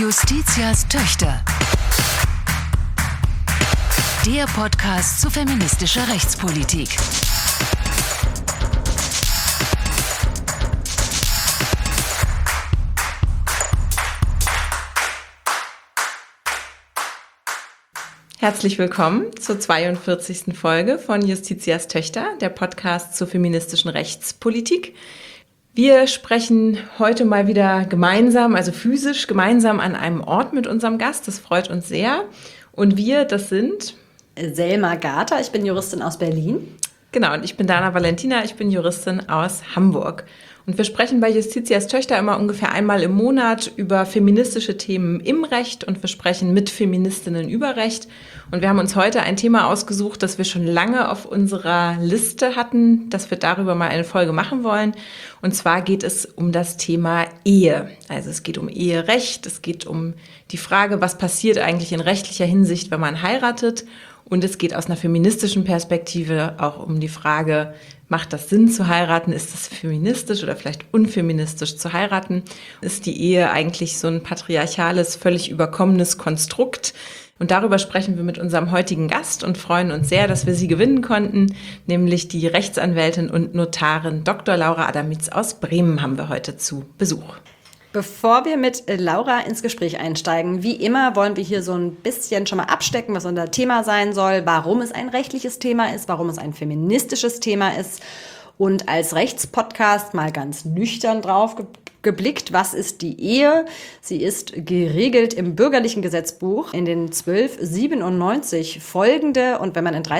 Justitias Töchter. Der Podcast zu feministischer Rechtspolitik. Herzlich willkommen zur 42. Folge von Justitias Töchter, der Podcast zur feministischen Rechtspolitik. Wir sprechen heute mal wieder gemeinsam, also physisch gemeinsam an einem Ort mit unserem Gast. Das freut uns sehr. Und wir, das sind Selma Gater, ich bin Juristin aus Berlin. Genau, und ich bin Dana Valentina, ich bin Juristin aus Hamburg. Und wir sprechen bei Justitias Töchter immer ungefähr einmal im Monat über feministische Themen im Recht und wir sprechen mit Feministinnen über Recht. Und wir haben uns heute ein Thema ausgesucht, das wir schon lange auf unserer Liste hatten, dass wir darüber mal eine Folge machen wollen. Und zwar geht es um das Thema Ehe. Also es geht um Eherecht, es geht um die Frage, was passiert eigentlich in rechtlicher Hinsicht, wenn man heiratet. Und es geht aus einer feministischen Perspektive auch um die Frage, macht das Sinn zu heiraten? Ist es feministisch oder vielleicht unfeministisch zu heiraten? Ist die Ehe eigentlich so ein patriarchales, völlig überkommenes Konstrukt? Und darüber sprechen wir mit unserem heutigen Gast und freuen uns sehr, dass wir sie gewinnen konnten, nämlich die Rechtsanwältin und Notarin Dr. Laura Adamitz aus Bremen haben wir heute zu Besuch. Bevor wir mit Laura ins Gespräch einsteigen, wie immer wollen wir hier so ein bisschen schon mal abstecken, was unser Thema sein soll, warum es ein rechtliches Thema ist, warum es ein feministisches Thema ist und als Rechtspodcast mal ganz nüchtern drauf geblickt, was ist die Ehe? Sie ist geregelt im bürgerlichen Gesetzbuch in den 1297 folgende und wenn man in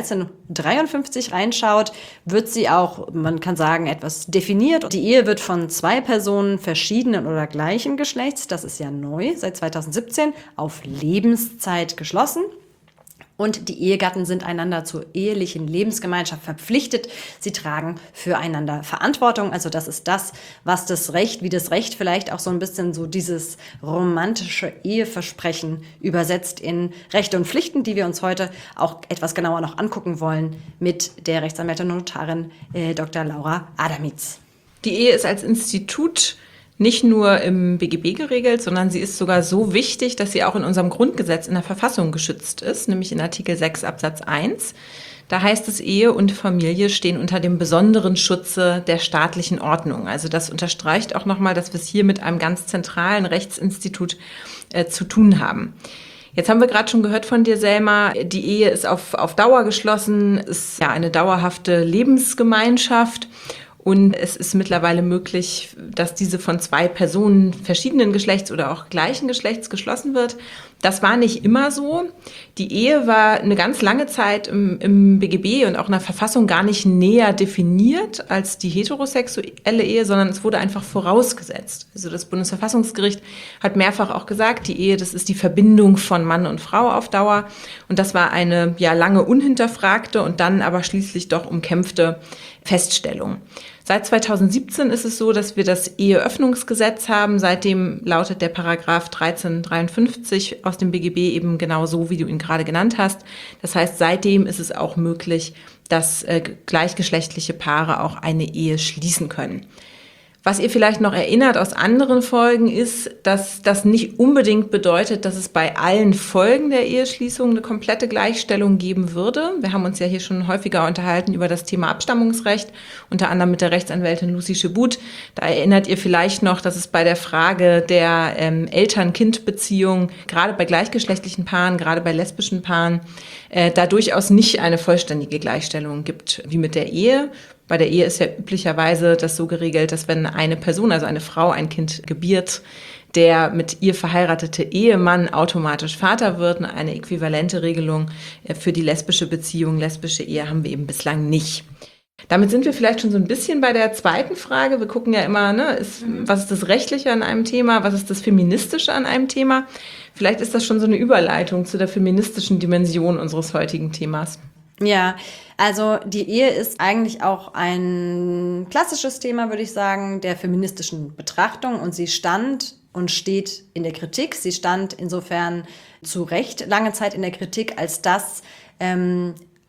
1353 reinschaut, wird sie auch, man kann sagen, etwas definiert. Die Ehe wird von zwei Personen verschiedenen oder gleichen Geschlechts, das ist ja neu, seit 2017, auf Lebenszeit geschlossen. Und die Ehegatten sind einander zur ehelichen Lebensgemeinschaft verpflichtet. Sie tragen füreinander Verantwortung. Also das ist das, was das Recht, wie das Recht vielleicht auch so ein bisschen so dieses romantische Eheversprechen übersetzt in Rechte und Pflichten, die wir uns heute auch etwas genauer noch angucken wollen mit der Rechtsanwältin und Notarin Dr. Laura Adamitz. Die Ehe ist als Institut nicht nur im BGB geregelt, sondern sie ist sogar so wichtig, dass sie auch in unserem Grundgesetz in der Verfassung geschützt ist, nämlich in Artikel 6 Absatz 1. Da heißt es, Ehe und Familie stehen unter dem besonderen Schutze der staatlichen Ordnung. Also das unterstreicht auch nochmal, dass wir es hier mit einem ganz zentralen Rechtsinstitut zu tun haben. Jetzt haben wir gerade schon gehört von dir, Selma, die Ehe ist auf Dauer geschlossen, ist ja eine dauerhafte Lebensgemeinschaft. Und es ist mittlerweile möglich, dass diese von zwei Personen verschiedenen Geschlechts oder auch gleichen Geschlechts geschlossen wird. Das war nicht immer so. Die Ehe war eine ganz lange Zeit im BGB und auch in der Verfassung gar nicht näher definiert als die heterosexuelle Ehe, sondern es wurde einfach vorausgesetzt. Also das Bundesverfassungsgericht hat mehrfach auch gesagt, die Ehe, das ist die Verbindung von Mann und Frau auf Dauer. Und das war eine ja lange unhinterfragte und dann aber schließlich doch umkämpfte Feststellung. Seit 2017 ist es so, dass wir das Eheöffnungsgesetz haben. Seitdem lautet der Paragraph 1353 aus dem BGB eben genau so, wie du ihn gerade genannt hast. Das heißt, seitdem ist es auch möglich, dass gleichgeschlechtliche Paare auch eine Ehe schließen können. Was ihr vielleicht noch erinnert aus anderen Folgen ist, dass das nicht unbedingt bedeutet, dass es bei allen Folgen der Eheschließung eine komplette Gleichstellung geben würde. Wir haben uns ja hier schon häufiger unterhalten über das Thema Abstammungsrecht, unter anderem mit der Rechtsanwältin Lucy Schibut. Da erinnert ihr vielleicht noch, dass es bei der Frage der Eltern-Kind-Beziehung, gerade bei gleichgeschlechtlichen Paaren, gerade bei lesbischen Paaren, da durchaus nicht eine vollständige Gleichstellung gibt wie mit der Ehe. Bei der Ehe ist ja üblicherweise das so geregelt, dass wenn eine Person, also eine Frau, ein Kind gebiert, der mit ihr verheiratete Ehemann automatisch Vater wird. Eine äquivalente Regelung für die lesbische Beziehung, lesbische Ehe haben wir eben bislang nicht. Damit sind wir vielleicht schon so ein bisschen bei der zweiten Frage. Wir gucken ja immer, was ist das Rechtliche an einem Thema, was ist das Feministische an einem Thema. Vielleicht ist das schon so eine Überleitung zu der feministischen Dimension unseres heutigen Themas. Ja, also die Ehe ist eigentlich auch ein klassisches Thema, würde ich sagen, der feministischen Betrachtung und sie stand und steht in der Kritik. Sie stand insofern zu Recht lange Zeit in der Kritik, als das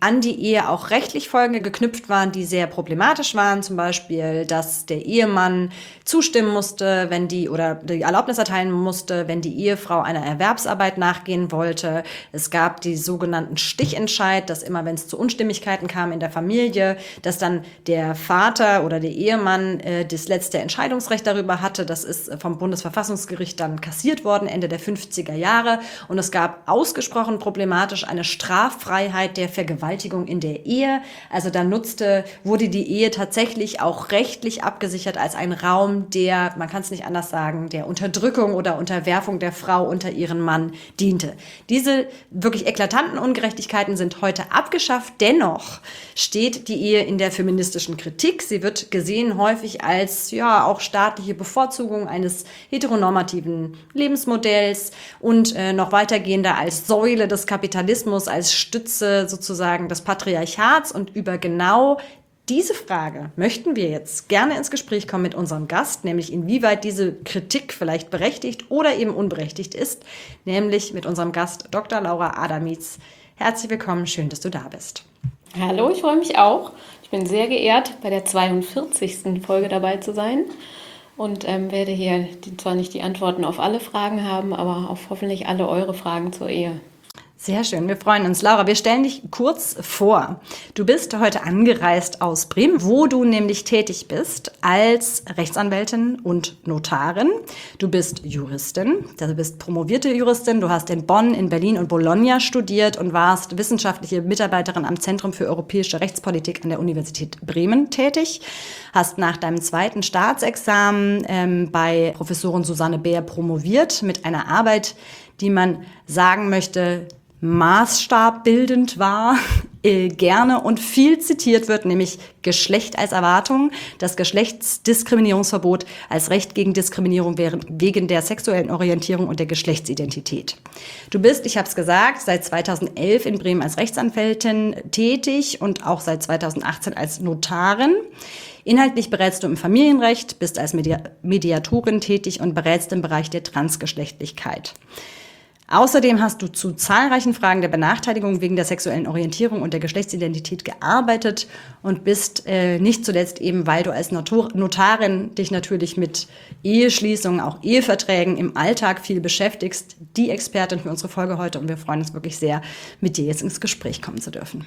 an die Ehe auch rechtlich Folgen geknüpft waren, die sehr problematisch waren. Zum Beispiel, dass der Ehemann zustimmen musste, oder die Erlaubnis erteilen musste, wenn die Ehefrau einer Erwerbsarbeit nachgehen wollte. Es gab die sogenannten Stichentscheid, dass immer, wenn es zu Unstimmigkeiten kam in der Familie, dass dann der Vater oder der Ehemann das letzte Entscheidungsrecht darüber hatte. Das ist vom Bundesverfassungsgericht dann kassiert worden, Ende der 50er Jahre. Und es gab ausgesprochen problematisch eine Straffreiheit der Vergewaltigung in der Ehe. Also dann wurde die Ehe tatsächlich auch rechtlich abgesichert als ein Raum, der, man kann es nicht anders sagen, der Unterdrückung oder Unterwerfung der Frau unter ihren Mann diente. Diese wirklich eklatanten Ungerechtigkeiten sind heute abgeschafft. Dennoch steht die Ehe in der feministischen Kritik. Sie wird gesehen häufig als auch staatliche Bevorzugung eines heteronormativen Lebensmodells und noch weitergehender als Säule des Kapitalismus, als Stütze sozusagen des Patriarchats. Und über genau diese Frage möchten wir jetzt gerne ins Gespräch kommen mit unserem Gast, nämlich inwieweit diese Kritik vielleicht berechtigt oder eben unberechtigt ist, nämlich mit unserem Gast Dr. Laura Adamitz. Herzlich willkommen, schön, dass du da bist. Hallo, ich freue mich auch. Ich bin sehr geehrt, bei der 42. Folge dabei zu sein und werde hier zwar nicht die Antworten auf alle Fragen haben, aber auf hoffentlich alle eure Fragen zur Ehe. Sehr schön, wir freuen uns. Laura, wir stellen dich kurz vor. Du bist heute angereist aus Bremen, wo du nämlich tätig bist als Rechtsanwältin und Notarin. Du bist Juristin, du bist promovierte Juristin. Du hast in Bonn, in Berlin und Bologna studiert und warst wissenschaftliche Mitarbeiterin am Zentrum für europäische Rechtspolitik an der Universität Bremen tätig. Hast nach deinem zweiten Staatsexamen bei Professorin Susanne Beer promoviert mit einer Arbeit, die man sagen möchte, maßstabbildend war, gerne und viel zitiert wird, nämlich Geschlecht als Erwartung, das Geschlechtsdiskriminierungsverbot als Recht gegen Diskriminierung wegen der sexuellen Orientierung und der Geschlechtsidentität. Du bist, ich habe es gesagt, seit 2011 in Bremen als Rechtsanwältin tätig und auch seit 2018 als Notarin. Inhaltlich berätst du im Familienrecht, bist als Mediatorin tätig und berätst im Bereich der Transgeschlechtlichkeit. Außerdem hast du zu zahlreichen Fragen der Benachteiligung wegen der sexuellen Orientierung und der Geschlechtsidentität gearbeitet und bist nicht zuletzt eben, weil du als Notarin dich natürlich mit Eheschließungen, auch Eheverträgen im Alltag viel beschäftigst, die Expertin für unsere Folge heute, und wir freuen uns wirklich sehr, mit dir jetzt ins Gespräch kommen zu dürfen.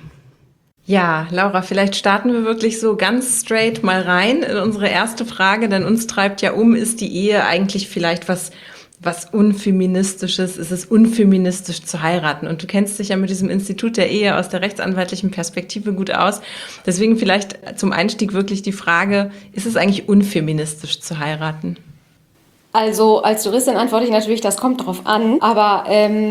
Ja, Laura, vielleicht starten wir wirklich so ganz straight mal rein in unsere erste Frage, denn uns treibt ja ist die Ehe eigentlich vielleicht was Unfeministisches? Ist es unfeministisch zu heiraten? Und du kennst dich ja mit diesem Institut der Ehe aus der rechtsanwaltlichen Perspektive gut aus. Deswegen vielleicht zum Einstieg wirklich die Frage, ist es eigentlich unfeministisch zu heiraten? Also als Juristin antworte ich natürlich, das kommt drauf an, aber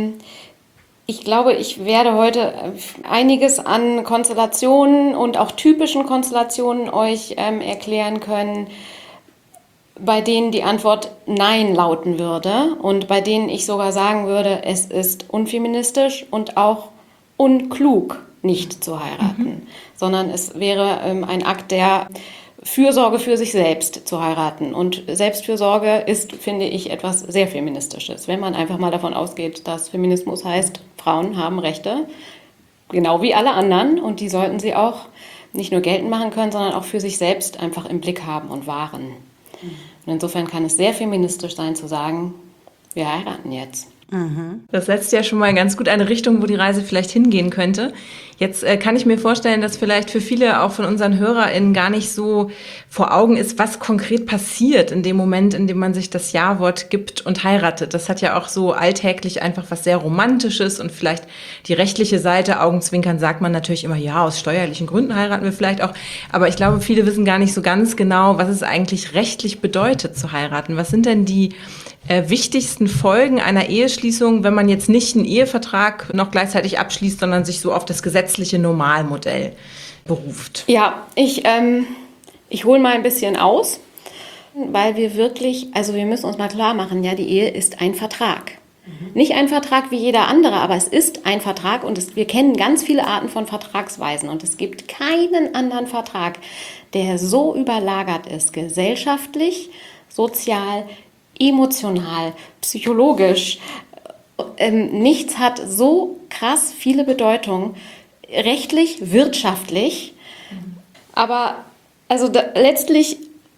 ich glaube, ich werde heute einiges an Konstellationen und auch typischen Konstellationen euch erklären können, bei denen die Antwort Nein lauten würde und bei denen ich sogar sagen würde, es ist unfeministisch und auch unklug, nicht zu heiraten, sondern es wäre ein Akt der Fürsorge für sich selbst zu heiraten. Und Selbstfürsorge ist, finde ich, etwas sehr Feministisches. Wenn man einfach mal davon ausgeht, dass Feminismus heißt, Frauen haben Rechte, genau wie alle anderen, und die sollten sie auch nicht nur geltend machen können, sondern auch für sich selbst einfach im Blick haben und wahren. Und insofern kann es sehr feministisch sein zu sagen, wir heiraten jetzt. Das setzt ja schon mal ganz gut eine Richtung, wo die Reise vielleicht hingehen könnte. Jetzt kann ich mir vorstellen, dass vielleicht für viele auch von unseren HörerInnen gar nicht so vor Augen ist, was konkret passiert in dem Moment, in dem man sich das Ja-Wort gibt und heiratet. Das hat ja auch so alltäglich einfach was sehr Romantisches und vielleicht die rechtliche Seite, Augenzwinkern, sagt man natürlich immer, ja, aus steuerlichen Gründen heiraten wir vielleicht auch. Aber ich glaube, viele wissen gar nicht so ganz genau, was es eigentlich rechtlich bedeutet zu heiraten. Was sind denn die wichtigsten Folgen einer Eheschließung, wenn man jetzt nicht einen Ehevertrag noch gleichzeitig abschließt, sondern sich so auf das gesetzliche Normalmodell beruft? Ja, ich hole mal ein bisschen aus, weil wir wirklich, also wir müssen uns mal klar machen, ja, die Ehe ist ein Vertrag. Nicht ein Vertrag wie jeder andere, aber es ist ein Vertrag und wir kennen ganz viele Arten von Vertragsweisen und es gibt keinen anderen Vertrag, der so überlagert ist, gesellschaftlich, sozial, emotional, psychologisch. Nichts hat so krass viele Bedeutungen rechtlich, wirtschaftlich. Aber also letztlich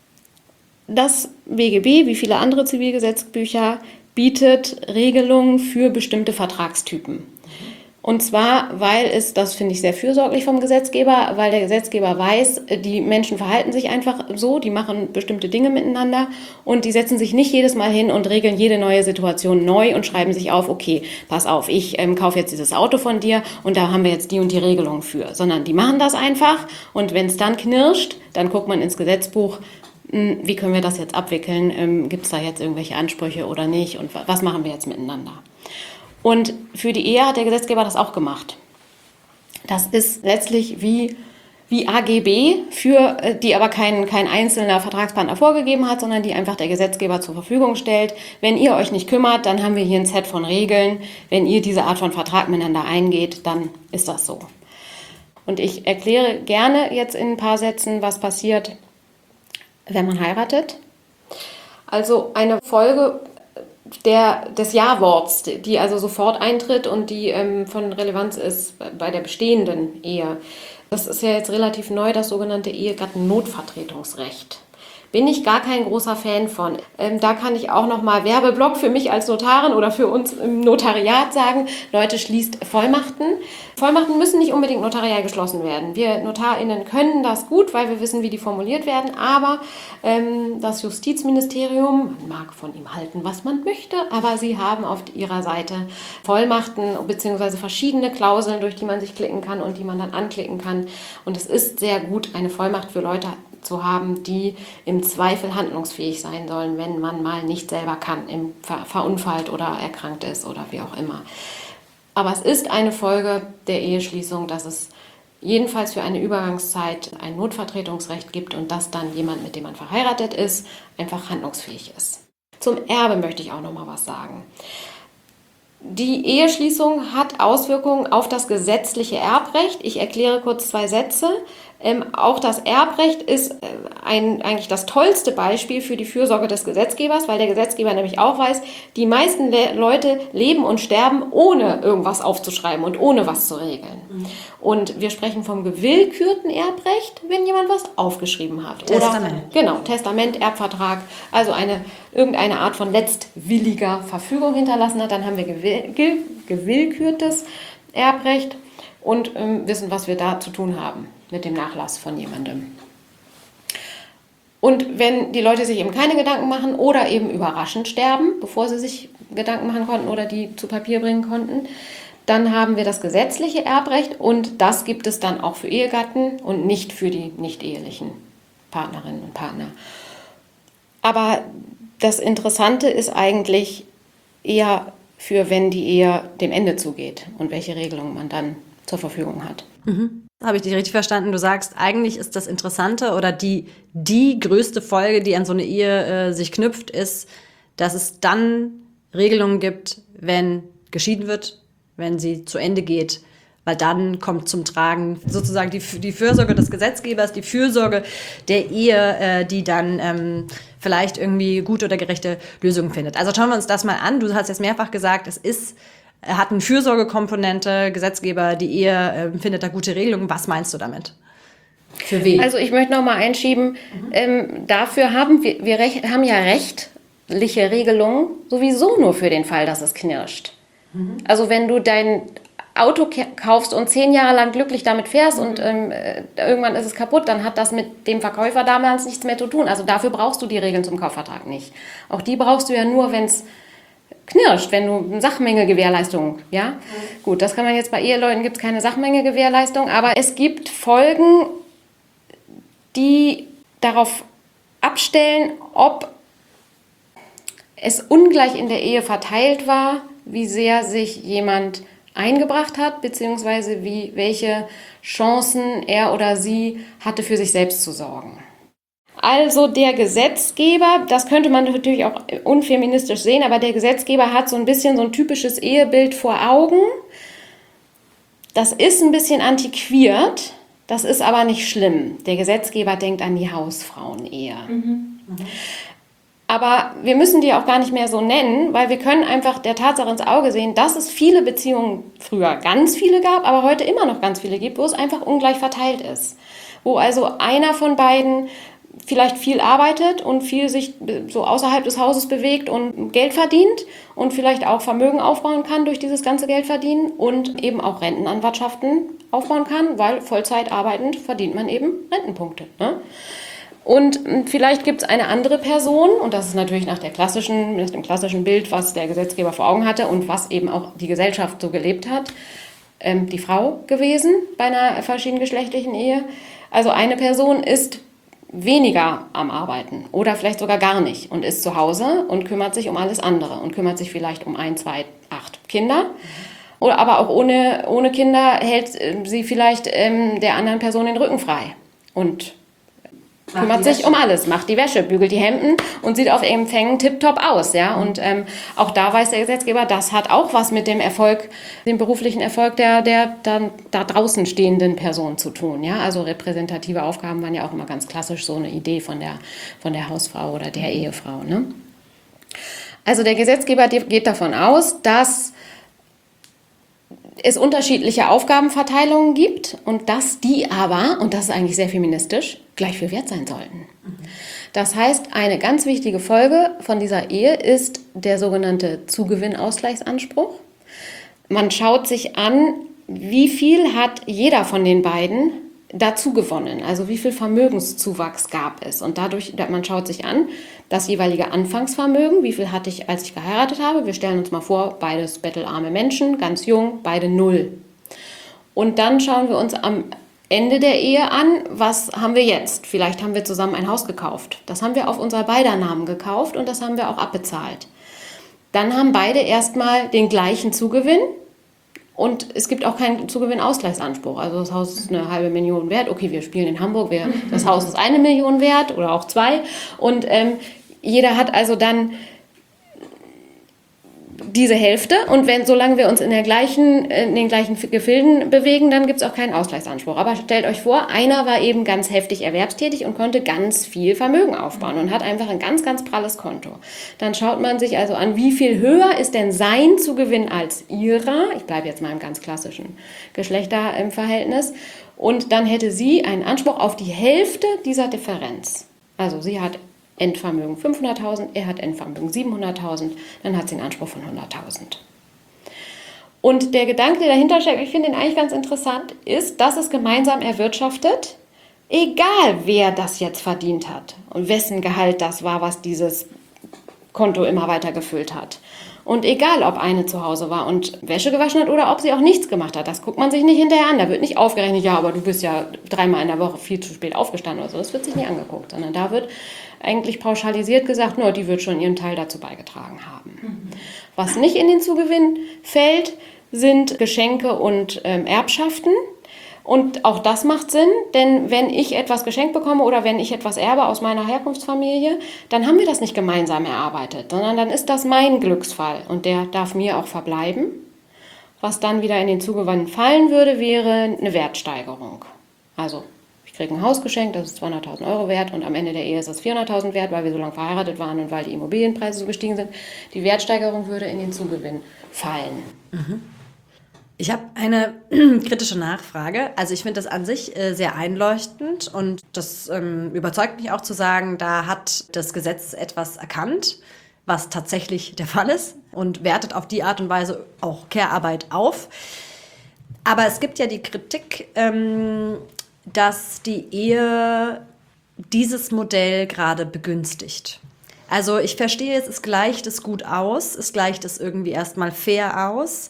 das BGB, wie viele andere Zivilgesetzbücher, bietet Regelungen für bestimmte Vertragstypen. Und zwar, weil es, das finde ich sehr fürsorglich vom Gesetzgeber, weil der Gesetzgeber weiß, die Menschen verhalten sich einfach so, die machen bestimmte Dinge miteinander und die setzen sich nicht jedes Mal hin und regeln jede neue Situation neu und schreiben sich auf, okay, pass auf, ich kaufe jetzt dieses Auto von dir und da haben wir jetzt die und die Regelung für. Sondern die machen das einfach und wenn es dann knirscht, dann guckt man ins Gesetzbuch, wie können wir das jetzt abwickeln, gibt es da jetzt irgendwelche Ansprüche oder nicht und was machen wir jetzt miteinander. Und für die Ehe hat der Gesetzgeber das auch gemacht. Das ist letztlich wie AGB, die aber kein einzelner Vertragspartner vorgegeben hat, sondern die einfach der Gesetzgeber zur Verfügung stellt. Wenn ihr euch nicht kümmert, dann haben wir hier ein Set von Regeln. Wenn ihr diese Art von Vertrag miteinander eingeht, dann ist das so. Und ich erkläre gerne jetzt in ein paar Sätzen, was passiert, wenn man heiratet. Also eine Folge des Ja-Worts, die also sofort eintritt und die von Relevanz ist bei der bestehenden Ehe. Das ist ja jetzt relativ neu, das sogenannte Ehegattennotvertretungsrecht. Bin ich gar kein großer Fan von. Da kann ich auch nochmal Werbeblock für mich als Notarin oder für uns im Notariat sagen, Leute, schließt Vollmachten. Vollmachten müssen nicht unbedingt notariell geschlossen werden. Wir NotarInnen können das gut, weil wir wissen, wie die formuliert werden, aber das Justizministerium, man mag von ihm halten, was man möchte, aber sie haben auf ihrer Seite Vollmachten bzw. verschiedene Klauseln, durch die man sich klicken kann und die man dann anklicken kann. Und es ist sehr gut, eine Vollmacht für Leute zu haben, die im Zweifel handlungsfähig sein sollen, wenn man mal nicht selber kann, verunfallt oder erkrankt ist oder wie auch immer. Aber es ist eine Folge der Eheschließung, dass es jedenfalls für eine Übergangszeit ein Notvertretungsrecht gibt und dass dann jemand, mit dem man verheiratet ist, einfach handlungsfähig ist. Zum Erbe möchte ich auch noch mal was sagen. Die Eheschließung hat Auswirkungen auf das gesetzliche Erbrecht. Ich erkläre kurz 2 Sätze. Auch das Erbrecht ist eigentlich das tollste Beispiel für die Fürsorge des Gesetzgebers, weil der Gesetzgeber nämlich auch weiß, die meisten Leute leben und sterben, ohne irgendwas aufzuschreiben und ohne was zu regeln. Und wir sprechen vom gewillkürten Erbrecht, wenn jemand was aufgeschrieben hat. Testament. Oder, genau, Testament, Erbvertrag, also irgendeine Art von letztwilliger Verfügung hinterlassen hat. Dann haben wir gewillkürtes Erbrecht und wissen, was wir da zu tun haben mit dem Nachlass von jemandem. Und wenn die Leute sich eben keine Gedanken machen oder eben überraschend sterben, bevor sie sich Gedanken machen konnten oder die zu Papier bringen konnten, dann haben wir das gesetzliche Erbrecht und das gibt es dann auch für Ehegatten und nicht für die nicht-ehelichen Partnerinnen und Partner. Aber das Interessante ist eigentlich eher für, wenn die Ehe dem Ende zugeht und welche Regelungen man dann zur Verfügung hat. Habe ich dich richtig verstanden? Du sagst, eigentlich ist das Interessante oder die größte Folge, die an so eine Ehe sich knüpft, ist, dass es dann Regelungen gibt, wenn geschieden wird, wenn sie zu Ende geht. Weil dann kommt zum Tragen sozusagen die Fürsorge des Gesetzgebers, die Fürsorge der Ehe, die dann vielleicht irgendwie gute oder gerechte Lösungen findet. Also schauen wir uns das mal an. Du hast jetzt mehrfach gesagt, hat eine Fürsorgekomponente, Gesetzgeber, die Ehe findet da gute Regelungen. Was meinst du damit? Für wen? Also ich möchte noch mal einschieben, dafür haben wir haben ja rechtliche Regelungen sowieso nur für den Fall, dass es knirscht. Also wenn du dein Auto kaufst und 10 Jahre lang glücklich damit fährst und irgendwann ist es kaputt, dann hat das mit dem Verkäufer damals nichts mehr zu tun. Also dafür brauchst du die Regeln zum Kaufvertrag nicht. Auch die brauchst du ja nur, wenn es knirscht, wenn du eine Sachmenge-Gewährleistung, ja? Gut, das kann man jetzt bei Eheleuten, gibt es keine Sachmenge-Gewährleistung, aber es gibt Folgen, die darauf abstellen, ob es ungleich in der Ehe verteilt war, wie sehr sich jemand eingebracht hat, beziehungsweise welche Chancen er oder sie hatte, für sich selbst zu sorgen. Also der Gesetzgeber, das könnte man natürlich auch unfeministisch sehen, aber der Gesetzgeber hat so ein bisschen so ein typisches Ehebild vor Augen. Das ist ein bisschen antiquiert, das ist aber nicht schlimm. Der Gesetzgeber denkt an die Hausfrauenehe. Aber wir müssen die auch gar nicht mehr so nennen, weil wir können einfach der Tatsache ins Auge sehen, dass es viele Beziehungen früher ganz viele gab, aber heute immer noch ganz viele gibt, wo es einfach ungleich verteilt ist. Wo also einer von beiden vielleicht viel arbeitet und viel sich so außerhalb des Hauses bewegt und Geld verdient und vielleicht auch Vermögen aufbauen kann durch dieses ganze Geld verdienen und eben auch Rentenanwartschaften aufbauen kann, weil Vollzeit arbeitend verdient man eben Rentenpunkte, ne? Und vielleicht gibt es eine andere Person, und das ist natürlich nach dem klassischen Bild, was der Gesetzgeber vor Augen hatte und was eben auch die Gesellschaft so gelebt hat, die Frau gewesen bei einer verschiedengeschlechtlichen Ehe. Also eine Person ist weniger am Arbeiten oder vielleicht sogar gar nicht und ist zu Hause und kümmert sich um alles andere und kümmert sich vielleicht um 1, 2, 8 Kinder. Oder aber auch ohne Kinder hält sie vielleicht der anderen Person den Rücken frei und kümmert sich um alles, macht die Wäsche, bügelt die Hemden und sieht auf Empfängen tipptopp aus. Ja? Und auch da weiß der Gesetzgeber, das hat auch was mit dem Erfolg, dem beruflichen Erfolg der dann da draußen stehenden Person zu tun. Ja? Also repräsentative Aufgaben waren ja auch immer ganz klassisch so eine Idee von der Hausfrau oder der Ehefrau. Ne? Also der Gesetzgeber geht davon aus, dass es unterschiedliche Aufgabenverteilungen gibt und dass die aber, und das ist eigentlich sehr feministisch, gleich viel wert sein sollten. Das heißt, eine ganz wichtige Folge von dieser Ehe ist der sogenannte Zugewinnausgleichsanspruch. Man schaut sich an, wie viel hat jeder von den beiden dazu gewonnen, also wie viel Vermögenszuwachs gab es. Und man schaut sich an, das jeweilige Anfangsvermögen, wie viel hatte ich, als ich geheiratet habe. Wir stellen uns mal vor, beides bettelarme Menschen, ganz jung, beide 0. Und dann schauen wir uns am Ende der Ehe an, was haben wir jetzt? Vielleicht haben wir zusammen ein Haus gekauft. Das haben wir auf unser beider Namen gekauft und das haben wir auch abbezahlt. Dann haben beide erstmal den gleichen Zugewinn. Und es gibt auch keinen Zugewinnausgleichsanspruch. Also das Haus ist 500.000 wert. Okay, wir spielen in Hamburg. Das Haus ist 1 Million wert oder auch 2. Und jeder hat also dann diese Hälfte. Und solange wir uns in den gleichen Gefilden bewegen, dann gibt es auch keinen Ausgleichsanspruch. Aber stellt euch vor, einer war eben ganz heftig erwerbstätig und konnte ganz viel Vermögen aufbauen und hat einfach ein ganz, ganz pralles Konto. Dann schaut man sich also an, wie viel höher ist denn sein Zugewinn als ihrer. Ich bleibe jetzt mal im ganz klassischen Geschlechterverhältnis. Und dann hätte sie einen Anspruch auf die Hälfte dieser Differenz. Also sie hat Endvermögen 500.000, er hat Endvermögen 700.000, dann hat sie einen Anspruch von 100.000. Und der Gedanke, der dahinter steckt, ich finde ihn eigentlich ganz interessant, ist, dass es gemeinsam erwirtschaftet, egal wer das jetzt verdient hat und wessen Gehalt das war, was dieses Konto immer weiter gefüllt hat. Und egal, ob eine zu Hause war und Wäsche gewaschen hat oder ob sie auch nichts gemacht hat, das guckt man sich nicht hinterher an. Da wird nicht aufgerechnet, ja, aber du bist ja 3-mal in der Woche viel zu spät aufgestanden oder so. Das wird sich nicht angeguckt, sondern da wird eigentlich pauschalisiert gesagt, nur die wird schon ihren Teil dazu beigetragen haben. Was nicht in den Zugewinn fällt, sind Geschenke und Erbschaften. Und auch das macht Sinn, denn wenn ich etwas geschenkt bekomme oder wenn ich etwas erbe aus meiner Herkunftsfamilie, dann haben wir das nicht gemeinsam erarbeitet, sondern dann ist das mein Glücksfall und der darf mir auch verbleiben. Was dann wieder in den Zugewinn fallen würde, wäre eine Wertsteigerung. Also ich kriege ein Haus geschenkt, das ist 200.000 Euro wert und am Ende der Ehe ist das 400.000 wert, weil wir so lange verheiratet waren und weil die Immobilienpreise so gestiegen sind. Die Wertsteigerung würde in den Zugewinn fallen. Ich habe eine kritische Nachfrage. Also ich finde das an sich sehr einleuchtend und das überzeugt mich auch zu sagen, da hat das Gesetz etwas erkannt, was tatsächlich der Fall ist und wertet auf die Art und Weise auch Care-Arbeit auf. Aber es gibt ja die Kritik, dass die Ehe dieses Modell gerade begünstigt. Also ich verstehe es gleicht es gut aus, es gleicht es irgendwie erstmal fair aus.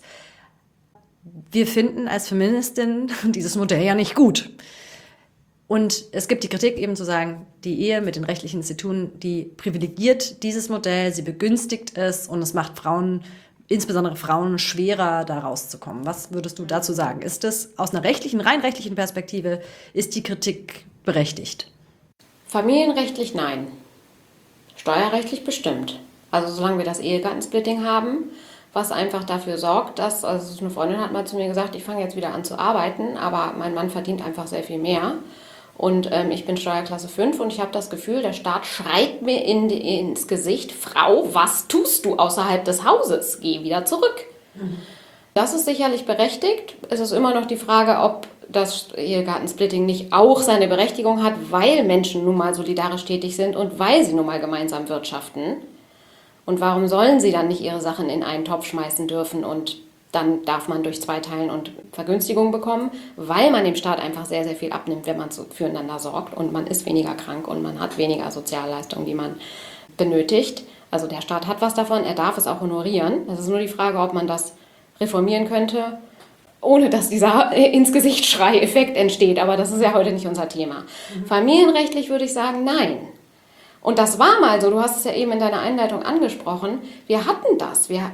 Wir finden als Feministin dieses Modell ja nicht gut. Und es gibt die Kritik eben zu sagen, die Ehe mit den rechtlichen Instituten, die privilegiert dieses Modell, sie begünstigt es und es macht Frauen, insbesondere Frauen, schwerer, da rauszukommen. Was würdest du dazu sagen? Ist das aus einer rein rechtlichen Perspektive, ist die Kritik berechtigt? Familienrechtlich nein. Steuerrechtlich bestimmt. Also solange wir das Ehegattensplitting haben, was einfach dafür sorgt, dass, eine Freundin hat mal zu mir gesagt, ich fange jetzt wieder an zu arbeiten, aber mein Mann verdient einfach sehr viel mehr. Und ich bin Steuerklasse 5 und ich habe das Gefühl, der Staat schreit mir ins Gesicht, Frau, was tust du außerhalb des Hauses? Geh wieder zurück. Das ist sicherlich berechtigt. Es ist immer noch die Frage, ob das Ehegattensplitting nicht auch seine Berechtigung hat, weil Menschen nun mal solidarisch tätig sind und weil sie nun mal gemeinsam wirtschaften. Und warum sollen sie dann nicht ihre Sachen in einen Topf schmeißen dürfen und dann darf man durch 2 teilen und Vergünstigungen bekommen, weil man dem Staat einfach sehr, sehr viel abnimmt, wenn man füreinander sorgt und man ist weniger krank und man hat weniger Sozialleistungen, die man benötigt. Also der Staat hat was davon, er darf es auch honorieren. Es ist nur die Frage, ob man das reformieren könnte, ohne dass dieser Ins-Gesicht-Schrei-Effekt entsteht. Aber das ist ja heute nicht unser Thema. Familienrechtlich würde ich sagen, nein. Und das war mal so, du hast es ja eben in deiner Einleitung angesprochen, wir hatten das. Wir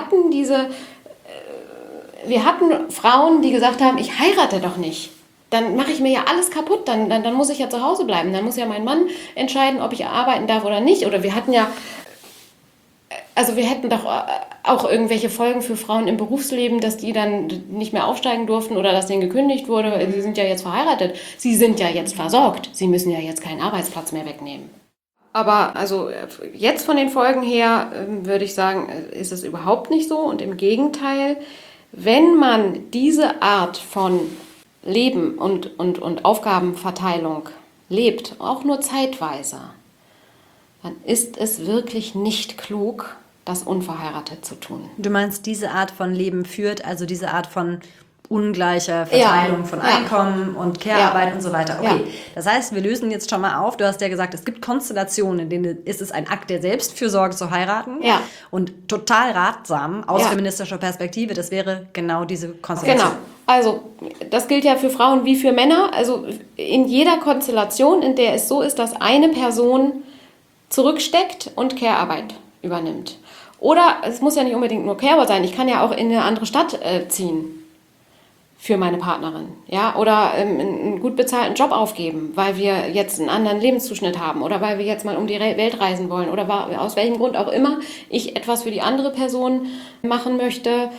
hatten Frauen, die gesagt haben, ich heirate doch nicht. Dann mache ich mir ja alles kaputt, dann muss ich ja zu Hause bleiben. Dann muss ja mein Mann entscheiden, ob ich arbeiten darf oder nicht. Oder wir hätten doch auch irgendwelche Folgen für Frauen im Berufsleben, dass die dann nicht mehr aufsteigen durften oder dass denen gekündigt wurde. Sie sind ja jetzt verheiratet. Sie sind ja jetzt versorgt. Sie müssen ja jetzt keinen Arbeitsplatz mehr wegnehmen. Aber also jetzt von den Folgen her würde ich sagen, ist es überhaupt nicht so. Und im Gegenteil, wenn man diese Art von Leben und Aufgabenverteilung lebt, auch nur zeitweise, dann ist es wirklich nicht klug, das unverheiratet zu tun. Du meinst, diese Art von Leben führt, also diese Art von ungleicher Verteilung von Einkommen und Care-Arbeit und so weiter. Okay, das heißt, wir lösen jetzt schon mal auf. Du hast ja gesagt, es gibt Konstellationen, in denen ist es ein Akt der Selbstfürsorge zu heiraten. Ja. Und total ratsam aus feministischer Perspektive, das wäre genau diese Konstellation. Genau. Also das gilt ja für Frauen wie für Männer. Also in jeder Konstellation, in der es so ist, dass eine Person zurücksteckt und Care-Arbeit übernimmt. Oder es muss ja nicht unbedingt nur Care-Arbeit sein. Ich kann ja auch in eine andere Stadt ziehen für meine Partnerin, ja, oder einen gut bezahlten Job aufgeben, weil wir jetzt einen anderen Lebenszuschnitt haben oder weil wir jetzt mal um die Welt reisen wollen oder aus welchem Grund auch immer ich etwas für die andere Person machen möchte,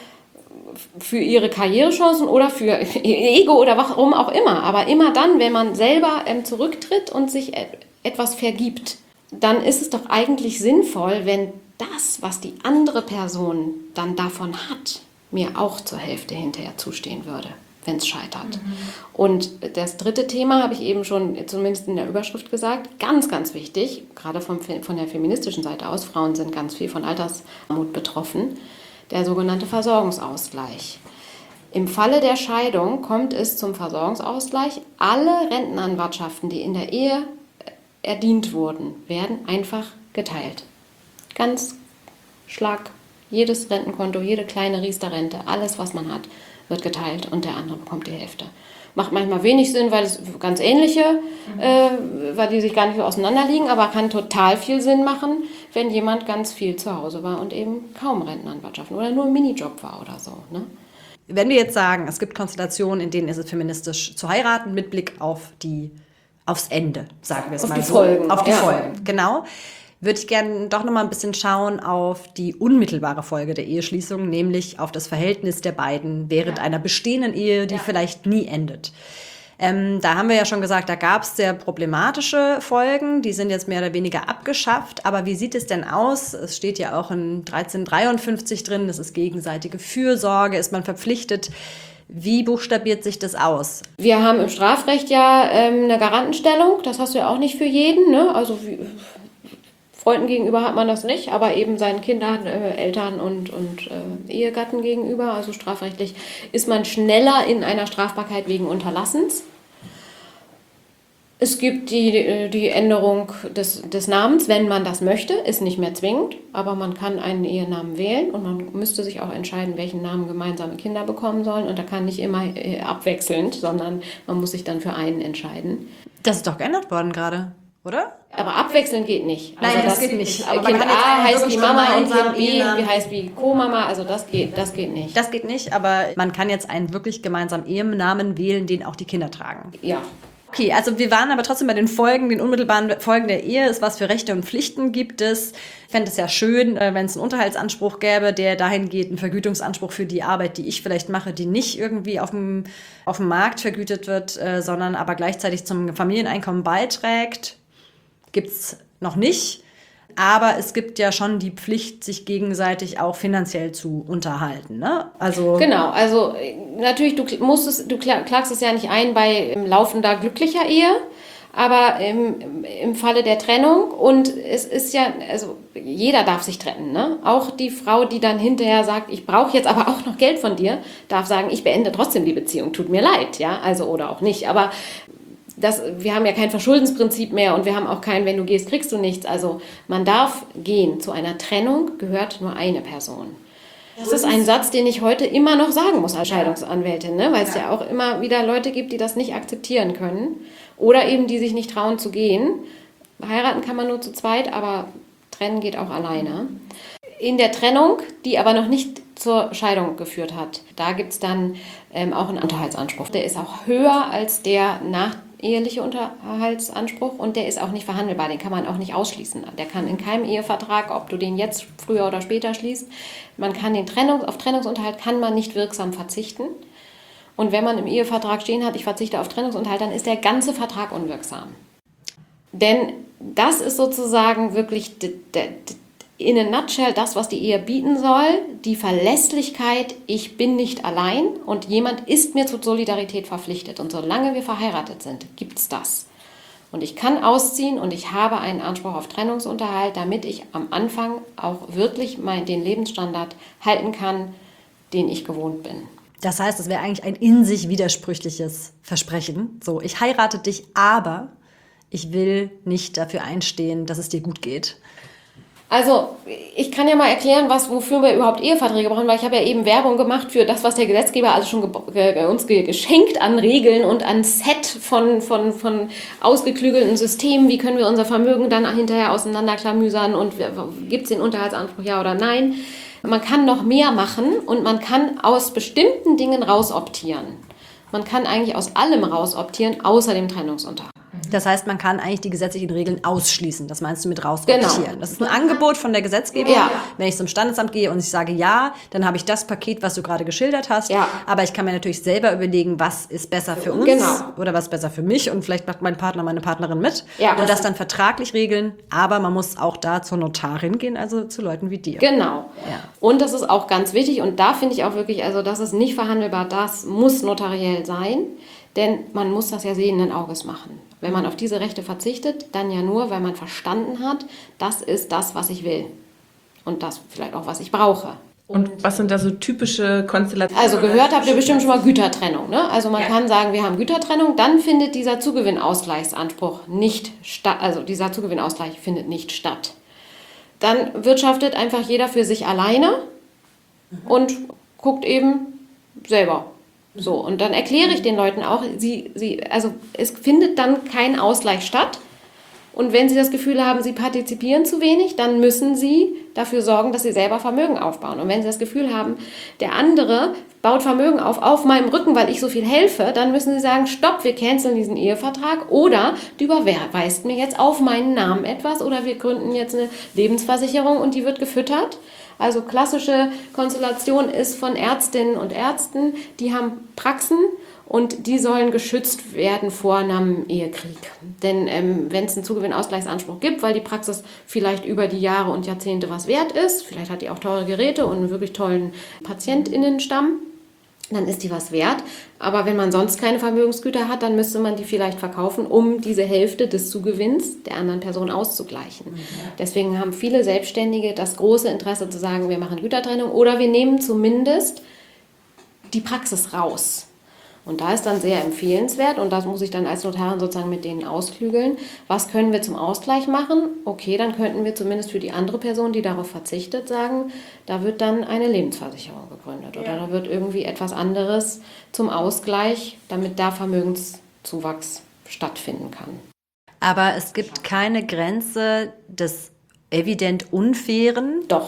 für ihre Karrierechancen oder für ihr Ego oder warum auch immer. Aber immer dann, wenn man selber zurücktritt und sich etwas vergibt, dann ist es doch eigentlich sinnvoll, wenn das, was die andere Person dann davon hat, mir auch zur Hälfte hinterher zustehen würde, wenn es scheitert. Und das dritte Thema habe ich eben schon zumindest in der Überschrift gesagt, ganz, ganz wichtig, gerade von der feministischen Seite aus, Frauen sind ganz viel von Altersarmut betroffen, der sogenannte Versorgungsausgleich. Im Falle der Scheidung kommt es zum Versorgungsausgleich. Alle Rentenanwartschaften, die in der Ehe erdient wurden, werden einfach geteilt. Ganz Schlag. Jedes Rentenkonto, jede kleine Riester-Rente, alles, was man hat, wird geteilt und der andere bekommt die Hälfte. Macht manchmal wenig Sinn, weil es ganz ähnliche, weil die sich gar nicht so auseinanderliegen, aber kann total viel Sinn machen, wenn jemand ganz viel zu Hause war und eben kaum Rentenanwartschaften oder nur ein Minijob war oder so. Ne? Wenn wir jetzt sagen, es gibt Konstellationen, in denen ist es feministisch zu heiraten, mit Blick aufs Ende, sagen wir es mal so. Auf die Folgen, genau. Würde ich gerne doch noch mal ein bisschen schauen auf die unmittelbare Folge der Eheschließung, nämlich auf das Verhältnis der beiden während einer bestehenden Ehe, die vielleicht nie endet. Da haben wir ja schon gesagt, da gab es sehr problematische Folgen, die sind jetzt mehr oder weniger abgeschafft. Aber wie sieht es denn aus? Es steht ja auch in 1353 drin, das ist gegenseitige Fürsorge, ist man verpflichtet. Wie buchstabiert sich das aus? Wir haben im Strafrecht ja eine Garantenstellung, das hast du ja auch nicht für jeden, ne? Also Freunden gegenüber hat man das nicht, aber eben seinen Kindern, Eltern und Ehegatten gegenüber, also strafrechtlich, ist man schneller in einer Strafbarkeit wegen Unterlassens. Es gibt die Änderung des Namens, wenn man das möchte, ist nicht mehr zwingend, aber man kann einen Ehenamen wählen und man müsste sich auch entscheiden, welchen Namen gemeinsame Kinder bekommen sollen und da kann nicht immer abwechselnd, sondern man muss sich dann für einen entscheiden. Das ist doch geändert worden gerade. Oder? Aber abwechselnd geht nicht. Also Nein, das geht nicht. Aber Kind A heißt wie Mama und Kind B heißt wie Co-Mama, also das geht nicht. Das geht nicht, aber man kann jetzt einen wirklich gemeinsamen Ehenamen wählen, den auch die Kinder tragen. Ja. Okay, also wir waren aber trotzdem bei den Folgen, den unmittelbaren Folgen der Ehe, ist, was für Rechte und Pflichten gibt es. Ich fände es ja schön, wenn es einen Unterhaltsanspruch gäbe, der dahin geht, einen Vergütungsanspruch für die Arbeit, die ich vielleicht mache, die nicht irgendwie auf dem Markt vergütet wird, sondern aber gleichzeitig zum Familieneinkommen beiträgt. Gibt's noch nicht. Aber es gibt ja schon die Pflicht, sich gegenseitig auch finanziell zu unterhalten, ne? Also Genau, also natürlich, du klagst es ja nicht ein bei laufender glücklicher Ehe, aber im Falle der Trennung, und es ist ja, also jeder darf sich trennen, ne? Auch die Frau, die dann hinterher sagt, ich brauche jetzt aber auch noch Geld von dir, darf sagen, ich beende trotzdem die Beziehung, tut mir leid, ja, also oder auch nicht, aber wir haben ja kein Verschuldensprinzip mehr und wir haben auch kein, wenn du gehst, kriegst du nichts. Also man darf gehen. Zu einer Trennung gehört nur eine Person. Das ist ein Satz, den ich heute immer noch sagen muss als Scheidungsanwältin, ne? Weil es ja auch immer wieder Leute gibt, die das nicht akzeptieren können oder eben die sich nicht trauen zu gehen. Heiraten kann man nur zu zweit, aber trennen geht auch alleine. In der Trennung, die aber noch nicht zur Scheidung geführt hat, da gibt es dann auch einen Unterhaltsanspruch. Der ist auch höher als der nacheheliche Unterhaltsanspruch und der ist auch nicht verhandelbar, den kann man auch nicht ausschließen. Der kann in keinem Ehevertrag, ob du den jetzt früher oder später schließt, man kann auf Trennungsunterhalt kann man nicht wirksam verzichten. Und wenn man im Ehevertrag stehen hat, ich verzichte auf Trennungsunterhalt, dann ist der ganze Vertrag unwirksam. Denn das ist sozusagen wirklich in a nutshell das, was die Ehe bieten soll, die Verlässlichkeit, ich bin nicht allein und jemand ist mir zur Solidarität verpflichtet. Und solange wir verheiratet sind, gibt es das. Und ich kann ausziehen und ich habe einen Anspruch auf Trennungsunterhalt, damit ich am Anfang auch wirklich den Lebensstandard halten kann, den ich gewohnt bin. das heißt, es wäre eigentlich ein in sich widersprüchliches Versprechen. So, ich heirate dich, aber ich will nicht dafür einstehen, dass es dir gut geht. Also, ich kann ja mal erklären, wofür wir überhaupt Eheverträge brauchen, weil ich habe ja eben Werbung gemacht für das, was der Gesetzgeber also schon uns geschenkt an Regeln und an Set von ausgeklügelten Systemen. Wie können wir unser Vermögen dann hinterher auseinanderklamüsern und gibt es den Unterhaltsanspruch, ja oder nein? Man kann noch mehr machen und man kann aus bestimmten Dingen rausoptieren. Man kann eigentlich aus allem rausoptieren, außer dem Trennungsunterhalt. Das heißt, man kann eigentlich die gesetzlichen Regeln ausschließen. Das meinst du mit rausoptieren. Genau. Das ist ein Angebot von der Gesetzgebung. Ja. Wenn ich zum Standesamt gehe und ich sage ja, dann habe ich das Paket, was du gerade geschildert hast. Ja. Aber ich kann mir natürlich selber überlegen, was ist besser für uns oder was ist besser für mich. Und vielleicht macht mein Partner, meine Partnerin mit. Ja. Und das dann vertraglich regeln. Aber man muss auch da zur Notarin gehen, also zu Leuten wie dir. Genau. Ja. Und das ist auch ganz wichtig. Und da finde ich auch wirklich, also das ist nicht verhandelbar. Das muss notariell sein. Denn man muss das ja sehenden Auges machen. Wenn man auf diese Rechte verzichtet, dann ja nur, weil man verstanden hat, das ist das, was ich will. Und das vielleicht auch, was ich brauche. Und was sind da so typische Konstellationen? Also gehört habt ihr bestimmt schon mal Gütertrennung. Ne? Also man kann sagen, wir haben Gütertrennung, dann findet dieser Zugewinnausgleichsanspruch nicht statt. Also dieser Zugewinnausgleich findet nicht statt. Dann wirtschaftet einfach jeder für sich alleine und guckt eben selber. So, und dann erkläre ich den Leuten auch, also es findet dann kein Ausgleich statt. Und wenn sie das Gefühl haben, sie partizipieren zu wenig, dann müssen sie dafür sorgen, dass sie selber Vermögen aufbauen. Und wenn sie das Gefühl haben, der andere baut Vermögen auf meinem Rücken, weil ich so viel helfe, dann müssen sie sagen, stopp, wir canceln diesen Ehevertrag oder du überweist mir jetzt auf meinen Namen etwas oder wir gründen jetzt eine Lebensversicherung und die wird gefüttert. Also klassische Konstellation ist von Ärztinnen und Ärzten, die haben Praxen und die sollen geschützt werden vor einem Ehekrieg. Denn wenn es einen Zugewinnausgleichsanspruch gibt, weil die Praxis vielleicht über die Jahre und Jahrzehnte was wert ist, vielleicht hat die auch teure Geräte und einen wirklich tollen PatientInnenstamm, dann ist die was wert. Aber wenn man sonst keine Vermögensgüter hat, dann müsste man die vielleicht verkaufen, um diese Hälfte des Zugewinns der anderen Person auszugleichen. Deswegen haben viele Selbstständige das große Interesse zu sagen, wir machen Gütertrennung oder wir nehmen zumindest die Praxis raus. Und da ist dann sehr empfehlenswert, und das muss ich dann als Notarin sozusagen mit denen ausklügeln, was können wir zum Ausgleich machen? Okay, dann könnten wir zumindest für die andere Person, die darauf verzichtet, sagen, da wird dann eine Lebensversicherung gegründet oder da wird irgendwie etwas anderes zum Ausgleich, damit da Vermögenszuwachs stattfinden kann. Aber es gibt keine Grenze des evident Unfairen. Doch.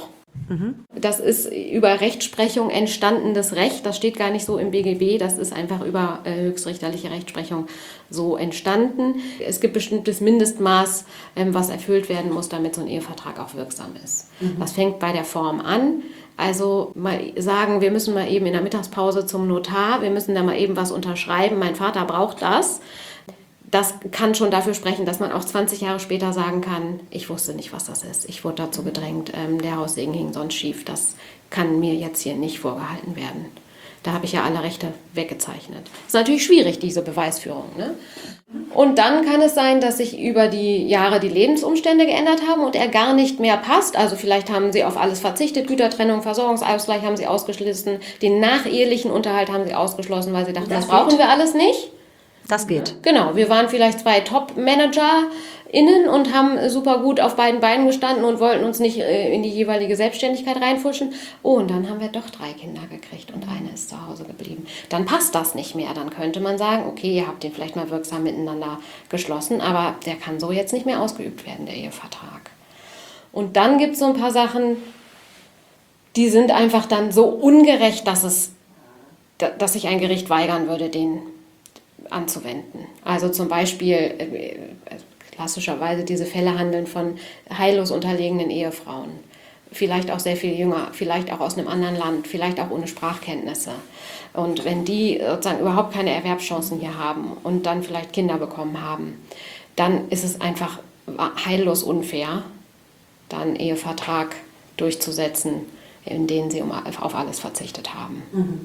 Das ist über Rechtsprechung entstandenes Recht. Das steht gar nicht so im BGB. Das ist einfach über höchstrichterliche Rechtsprechung so entstanden. Es gibt bestimmtes Mindestmaß, was erfüllt werden muss, damit so ein Ehevertrag auch wirksam ist. Das fängt bei der Form an. Also mal sagen, wir müssen mal eben in der Mittagspause zum Notar, wir müssen da mal eben was unterschreiben, mein Vater braucht das. Das kann schon dafür sprechen, dass man auch 20 Jahre später sagen kann, ich wusste nicht, was das ist. Ich wurde dazu gedrängt, der Haussegen hing sonst schief. Das kann mir jetzt hier nicht vorgehalten werden. Da habe ich ja alle Rechte weggezeichnet. Ist natürlich schwierig, diese Beweisführung, ne? Und dann kann es sein, dass sich über die Jahre die Lebensumstände geändert haben und er gar nicht mehr passt. Also vielleicht haben sie auf alles verzichtet, Gütertrennung, Versorgungsausgleich haben sie ausgeschlossen, den nachehelichen Unterhalt haben sie ausgeschlossen, weil sie dachten, das brauchen wir alles nicht. Das geht. Genau, wir waren vielleicht 2 Top-ManagerInnen und haben super gut auf beiden Beinen gestanden und wollten uns nicht in die jeweilige Selbstständigkeit reinfuschen. Oh, und dann haben wir doch 3 Kinder gekriegt und eine ist zu Hause geblieben. Dann passt das nicht mehr. Dann könnte man sagen, okay, ihr habt den vielleicht mal wirksam miteinander geschlossen, aber der kann so jetzt nicht mehr ausgeübt werden, der Ehevertrag. Und dann gibt es so ein paar Sachen, die sind einfach dann so ungerecht, dass sich ein Gericht weigern würde, den anzuwenden. Also zum Beispiel klassischerweise diese Fälle handeln von heillos unterlegenen Ehefrauen. Vielleicht auch sehr viel jünger, vielleicht auch aus einem anderen Land, vielleicht auch ohne Sprachkenntnisse. Und wenn die sozusagen überhaupt keine Erwerbschancen hier haben und dann vielleicht Kinder bekommen haben, dann ist es einfach heillos unfair, da einen Ehevertrag durchzusetzen, in denen sie auf alles verzichtet haben.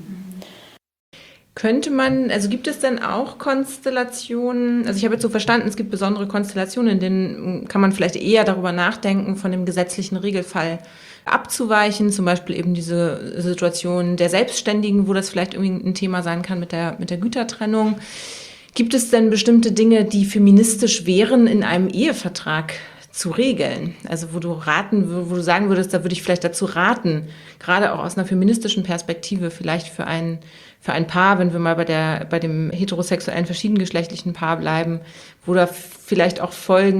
Könnte man, also gibt es denn auch Konstellationen, also ich habe jetzt so verstanden, es gibt besondere Konstellationen, in denen kann man vielleicht eher darüber nachdenken, von dem gesetzlichen Regelfall abzuweichen, zum Beispiel eben diese Situation der Selbstständigen, wo das vielleicht irgendwie ein Thema sein kann mit der Gütertrennung. Gibt es denn bestimmte Dinge, die feministisch wären, in einem Ehevertrag zu regeln? Also wo du sagen würdest, da würde ich vielleicht dazu raten, gerade auch aus einer feministischen Perspektive, vielleicht für ein Paar, wenn wir mal bei dem heterosexuellen verschiedengeschlechtlichen Paar bleiben, wo da vielleicht auch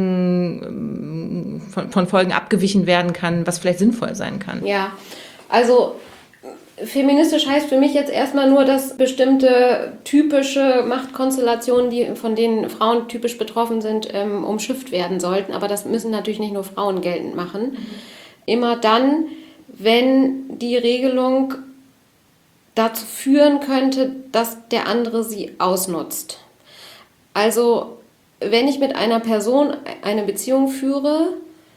von Folgen abgewichen werden kann, was vielleicht sinnvoll sein kann. Ja, also feministisch heißt für mich jetzt erstmal nur, dass bestimmte typische Machtkonstellationen, von denen Frauen typisch betroffen sind, umschifft werden sollten. Aber das müssen natürlich nicht nur Frauen geltend machen. Immer dann, wenn die Regelung dazu führen könnte, dass der andere sie ausnutzt. Also wenn ich mit einer Person eine Beziehung führe,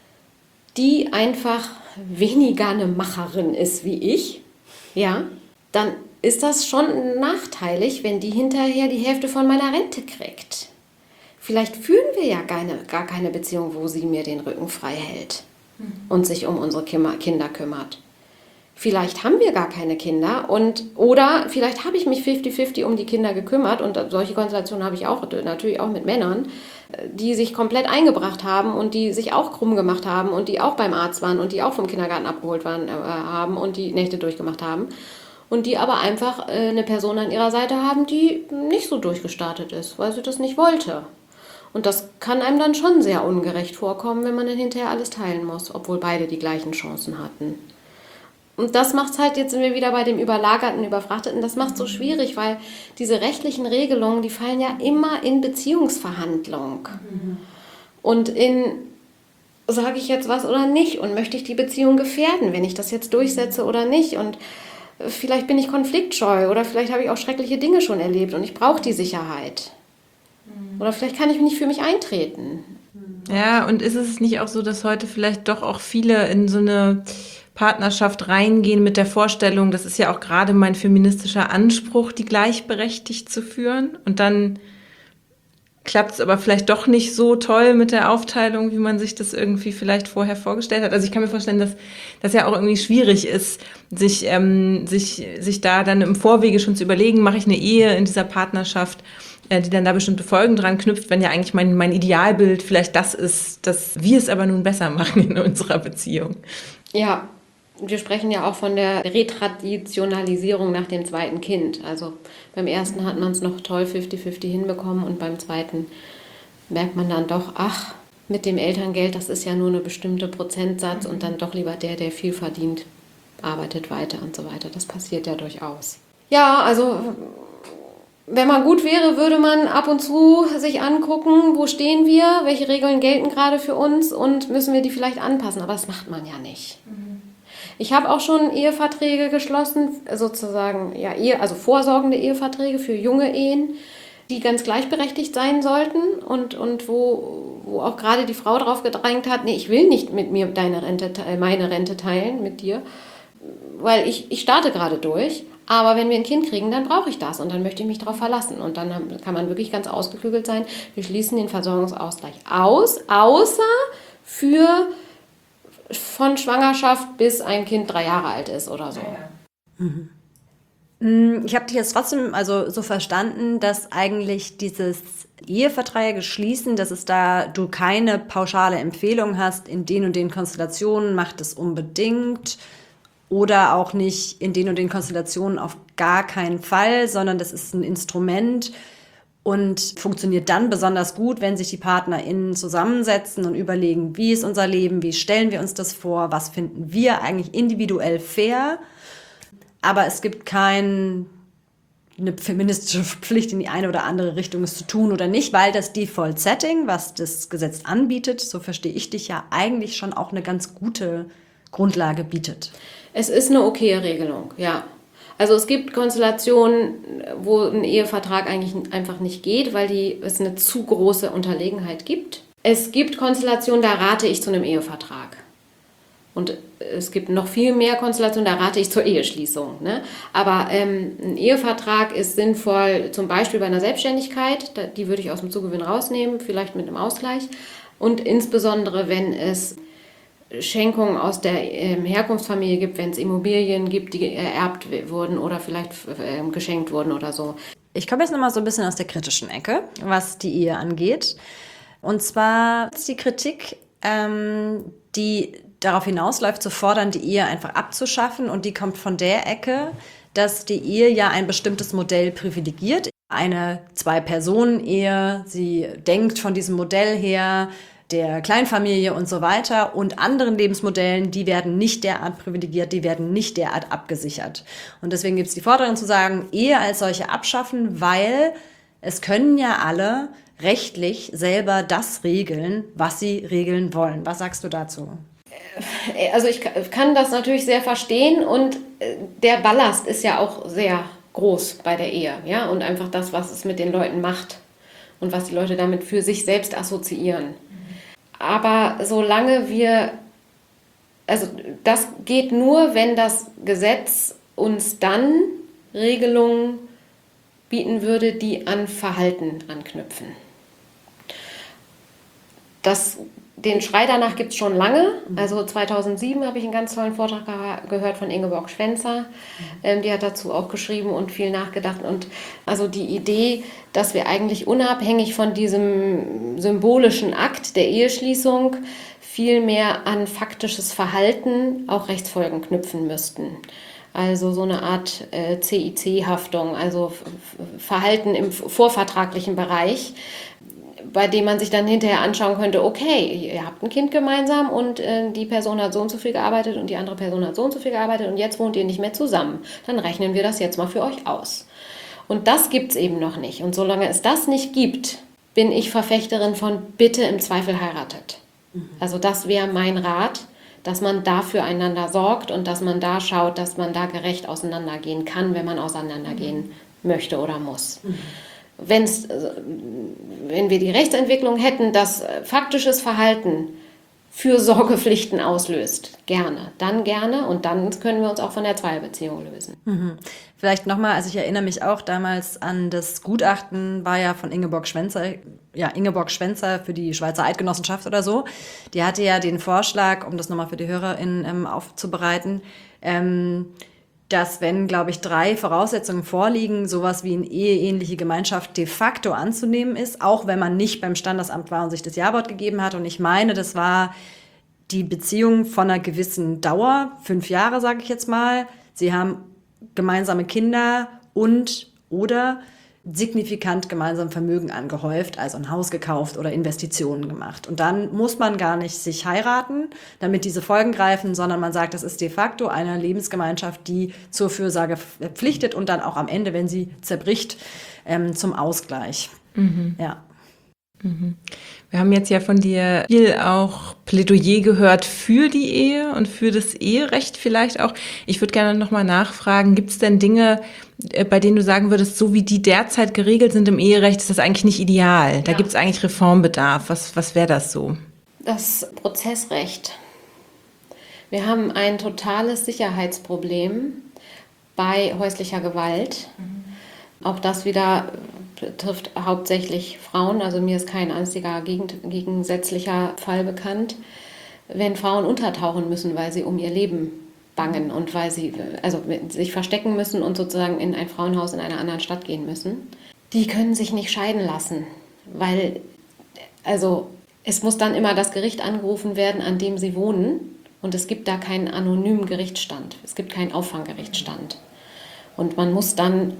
die einfach weniger eine Macherin ist wie ich, ja, dann ist das schon nachteilig, wenn die hinterher die Hälfte von meiner Rente kriegt. Vielleicht führen wir ja gar keine Beziehung, wo sie mir den Rücken frei hält und sich um unsere Kinder kümmert. Vielleicht haben wir gar keine Kinder oder vielleicht habe ich mich 50-50 um die Kinder gekümmert und solche Konstellationen habe ich auch, natürlich auch mit Männern, die sich komplett eingebracht haben und die sich auch krumm gemacht haben und die auch beim Arzt waren und die auch vom Kindergarten abgeholt haben und die Nächte durchgemacht haben und die aber einfach eine Person an ihrer Seite haben, die nicht so durchgestartet ist, weil sie das nicht wollte. Und das kann einem dann schon sehr ungerecht vorkommen, wenn man dann hinterher alles teilen muss, obwohl beide die gleichen Chancen hatten. Und das macht es halt, jetzt sind wir wieder bei dem Überlagerten, Überfrachteten, das macht es so schwierig, weil diese rechtlichen Regelungen, die fallen ja immer in Beziehungsverhandlung. Und sage ich jetzt was oder nicht und möchte ich die Beziehung gefährden, wenn ich das jetzt durchsetze oder nicht und vielleicht bin ich konfliktscheu oder vielleicht habe ich auch schreckliche Dinge schon erlebt und ich brauche die Sicherheit. Oder vielleicht kann ich nicht für mich eintreten. Ja, und ist es nicht auch so, dass heute vielleicht doch auch viele in so eine Partnerschaft reingehen mit der Vorstellung, das ist ja auch gerade mein feministischer Anspruch, die gleichberechtigt zu führen. Und dann klappt es aber vielleicht doch nicht so toll mit der Aufteilung, wie man sich das irgendwie vielleicht vorher vorgestellt hat. Also ich kann mir vorstellen, dass das ja auch irgendwie schwierig ist, sich da dann im Vorwege schon zu überlegen, mache ich eine Ehe in dieser Partnerschaft, die dann da bestimmte Folgen dran knüpft, wenn ja eigentlich mein Idealbild vielleicht das ist, dass wir es aber nun besser machen in unserer Beziehung. Ja, wir sprechen ja auch von der Retraditionalisierung nach dem zweiten Kind. Also beim ersten hat man es noch toll 50-50 hinbekommen und beim zweiten merkt man dann doch, mit dem Elterngeld, das ist ja nur eine bestimmte Prozentsatz und dann doch lieber der viel verdient, arbeitet weiter und so weiter. Das passiert ja durchaus. Ja, also wenn man gut wäre, würde man ab und zu sich angucken, wo stehen wir, welche Regeln gelten gerade für uns und müssen wir die vielleicht anpassen. Aber das macht man ja nicht. Ich habe auch schon Eheverträge geschlossen, sozusagen, ja, also vorsorgende Eheverträge für junge Ehen, die ganz gleichberechtigt sein sollten und wo auch gerade die Frau drauf gedrängt hat, nee, ich will nicht mit mir meine Rente teilen mit dir, weil ich starte gerade durch, aber wenn wir ein Kind kriegen, dann brauche ich das und dann möchte ich mich darauf verlassen und dann kann man wirklich ganz ausgeklügelt sein, wir schließen den Versorgungsausgleich aus, außer für von Schwangerschaft bis ein Kind 3 Jahre alt ist oder so. Ich habe dich jetzt trotzdem also so verstanden, dass eigentlich dieses Eheverträge schließen, dass du keine pauschale Empfehlung hast, in den und den Konstellationen macht es unbedingt oder auch nicht in den und den Konstellationen auf gar keinen Fall, sondern das ist ein Instrument und funktioniert dann besonders gut, wenn sich die PartnerInnen zusammensetzen und überlegen, wie ist unser Leben, wie stellen wir uns das vor, was finden wir eigentlich individuell fair. Aber es gibt keine feministische Pflicht in die eine oder andere Richtung, es zu tun oder nicht, weil das Default Setting, was das Gesetz anbietet, so verstehe ich dich ja, eigentlich schon auch eine ganz gute Grundlage bietet. Es ist eine okaye Regelung, ja. Also es gibt Konstellationen, wo ein Ehevertrag eigentlich einfach nicht geht, weil es eine zu große Unterlegenheit gibt. Es gibt Konstellationen, da rate ich zu einem Ehevertrag. Und es gibt noch viel mehr Konstellationen, da rate ich zur Eheschließung. Ne? Aber ein Ehevertrag ist sinnvoll, zum Beispiel bei einer Selbstständigkeit, die würde ich aus dem Zugewinn rausnehmen, vielleicht mit einem Ausgleich. Und insbesondere, wenn es Schenkungen aus der Herkunftsfamilie gibt, wenn es Immobilien gibt, die ererbt wurden oder vielleicht geschenkt wurden oder so. Ich komme jetzt nochmal so ein bisschen aus der kritischen Ecke, was die Ehe angeht. Und zwar ist die Kritik, die darauf hinausläuft, zu fordern, die Ehe einfach abzuschaffen. Und die kommt von der Ecke, dass die Ehe ja ein bestimmtes Modell privilegiert. Eine 2-Personen-Ehe, sie denkt von diesem Modell her, der Kleinfamilie und so weiter. Und anderen Lebensmodellen, die werden nicht derart privilegiert, die werden nicht derart abgesichert. Und deswegen gibt es die Forderung zu sagen, Ehe als solche abschaffen, weil es können ja alle rechtlich selber das regeln, was sie regeln wollen. Was sagst du dazu? Also ich kann das natürlich sehr verstehen und der Ballast ist ja auch sehr groß bei der Ehe, ja, und einfach das, was es mit den Leuten macht und was die Leute damit für sich selbst assoziieren. Aber solange also das geht nur, wenn das Gesetz uns dann Regelungen bieten würde, die an Verhalten anknüpfen. Den Schrei danach gibt es schon lange. Also 2007 habe ich einen ganz tollen Vortrag gehört von Ingeborg Schwenzer. Die hat dazu auch geschrieben und viel nachgedacht. Und also die Idee, dass wir eigentlich unabhängig von diesem symbolischen Akt der Eheschließung viel mehr an faktisches Verhalten auch Rechtsfolgen knüpfen müssten. Also so eine Art CIC-Haftung, also Verhalten im vorvertraglichen Bereich, bei dem man sich dann hinterher anschauen könnte, okay, ihr habt ein Kind gemeinsam und die Person hat so und so viel gearbeitet und die andere Person hat so und so viel gearbeitet und jetzt wohnt ihr nicht mehr zusammen. Dann rechnen wir das jetzt mal für euch aus. Und das gibt es eben noch nicht. Und solange es das nicht gibt, bin ich Verfechterin von bitte im Zweifel heiratet. Also das wäre mein Rat, dass man da füreinander sorgt und dass man da schaut, dass man da gerecht auseinandergehen kann, wenn man auseinandergehen möchte oder muss. Wenn wir die Rechtsentwicklung hätten, dass faktisches Verhalten Fürsorgepflichten auslöst, gerne. Dann gerne und dann können wir uns auch von der Zweierbeziehung lösen. Vielleicht nochmal, also ich erinnere mich auch damals an das Gutachten, war ja von Ingeborg Schwenzer für die Schweizer Eidgenossenschaft oder so. Die hatte ja den Vorschlag, um das nochmal für die HörerInnen aufzubereiten, dass wenn, glaube ich, 3 Voraussetzungen vorliegen, sowas wie eine eheähnliche Gemeinschaft de facto anzunehmen ist, auch wenn man nicht beim Standesamt war und sich das Ja-Wort gegeben hat. Und ich meine, das war die Beziehung von einer gewissen Dauer, 5 Jahre, sage ich jetzt mal. Sie haben gemeinsame Kinder oder signifikant gemeinsam Vermögen angehäuft, also ein Haus gekauft oder Investitionen gemacht. Und dann muss man gar nicht sich heiraten, damit diese Folgen greifen, sondern man sagt, das ist de facto eine Lebensgemeinschaft, die zur Fürsorge verpflichtet und dann auch am Ende, wenn sie zerbricht, zum Ausgleich. Ja. Wir haben jetzt ja von dir viel auch Plädoyer gehört für die Ehe und für das Eherecht vielleicht auch. Ich würde gerne nochmal nachfragen, gibt es denn Dinge, bei denen du sagen würdest, so wie die derzeit geregelt sind im Eherecht, ist das eigentlich nicht ideal? Da gibt es eigentlich Reformbedarf. Was wäre das so? Das Prozessrecht. Wir haben ein totales Sicherheitsproblem bei häuslicher Gewalt. Auch das wieder betrifft hauptsächlich Frauen. Also mir ist kein einziger gegensätzlicher Fall bekannt. Wenn Frauen untertauchen müssen, weil sie um ihr Leben bangen und weil sie sich verstecken müssen und sozusagen in ein Frauenhaus in einer anderen Stadt gehen müssen, die können sich nicht scheiden lassen, weil es muss dann immer das Gericht angerufen werden, an dem sie wohnen, und es gibt da keinen anonymen Gerichtsstand. Es gibt keinen Auffanggerichtsstand. Und man muss dann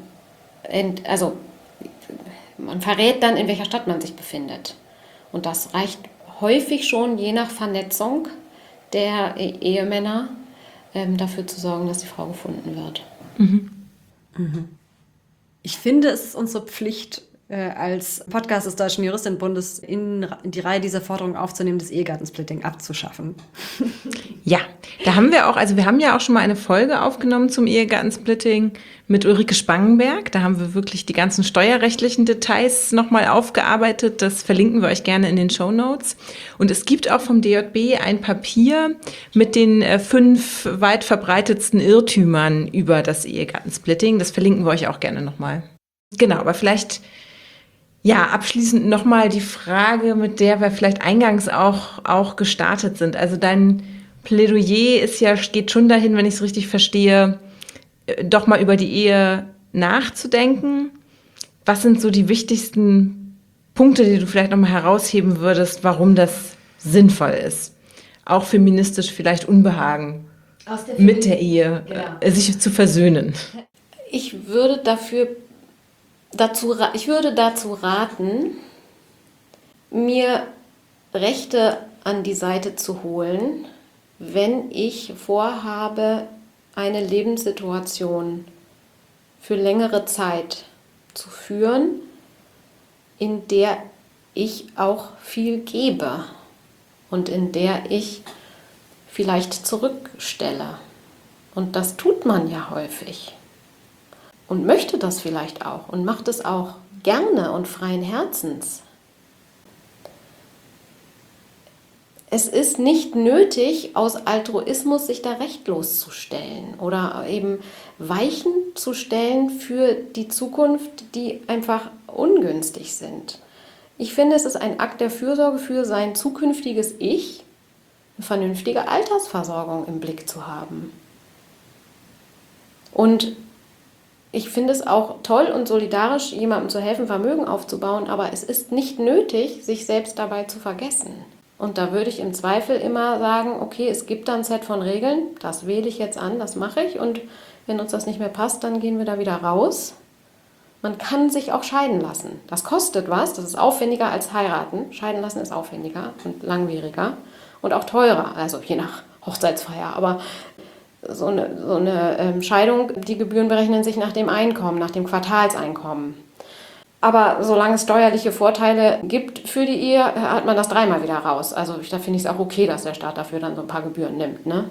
man verrät dann, in welcher Stadt man sich befindet. Und das reicht häufig schon, je nach Vernetzung der Ehemänner, dafür zu sorgen, dass die Frau gefunden wird. Ich finde, es ist unsere Pflicht, als Podcast des Deutschen Juristinnenbundes in die Reihe dieser Forderungen aufzunehmen, das Ehegattensplitting abzuschaffen. Ja, da haben wir auch, also wir haben ja auch schon mal eine Folge aufgenommen zum Ehegattensplitting mit Ulrike Spangenberg. Da haben wir wirklich die ganzen steuerrechtlichen Details nochmal aufgearbeitet. Das verlinken wir euch gerne in den Shownotes. Und es gibt auch vom DJB ein Papier mit den 5 weit verbreitetsten Irrtümern über das Ehegattensplitting. Das verlinken wir euch auch gerne nochmal. Genau, aber vielleicht abschließend nochmal die Frage, mit der wir vielleicht eingangs auch gestartet sind. Also dein Plädoyer geht schon dahin, wenn ich es richtig verstehe, doch mal über die Ehe nachzudenken. Was sind so die wichtigsten Punkte, die du vielleicht nochmal herausheben würdest, warum das sinnvoll ist? Auch feministisch vielleicht Unbehagen mit der Ehe, sich zu versöhnen. Ich würde dazu raten, mir Rechte an die Seite zu holen, wenn ich vorhabe, eine Lebenssituation für längere Zeit zu führen, in der ich auch viel gebe und in der ich vielleicht zurückstelle. Und das tut man ja häufig. Und möchte das vielleicht auch und macht es auch gerne und freien Herzens. Es ist nicht nötig, aus Altruismus sich da rechtlos zu stellen oder eben Weichen zu stellen für die Zukunft, die einfach ungünstig sind. Ich finde, es ist ein Akt der Fürsorge für sein zukünftiges Ich, eine vernünftige Altersversorgung im Blick zu haben. Und ich finde es auch toll und solidarisch, jemandem zu helfen, Vermögen aufzubauen, aber es ist nicht nötig, sich selbst dabei zu vergessen. Und da würde ich im Zweifel immer sagen, okay, es gibt da ein Set von Regeln, das wähle ich jetzt an, das mache ich, und wenn uns das nicht mehr passt, dann gehen wir da wieder raus. Man kann sich auch scheiden lassen. Das kostet was, das ist aufwendiger als heiraten. Scheiden lassen ist aufwendiger und langwieriger und auch teurer, also je nach Hochzeitsfeier, aber so eine Scheidung, die Gebühren berechnen sich nach dem Einkommen, nach dem Quartalseinkommen. Aber solange es steuerliche Vorteile gibt für die Ehe, hat man das 3-mal wieder raus. Also da finde ich es auch okay, dass der Staat dafür dann so ein paar Gebühren nimmt, ne?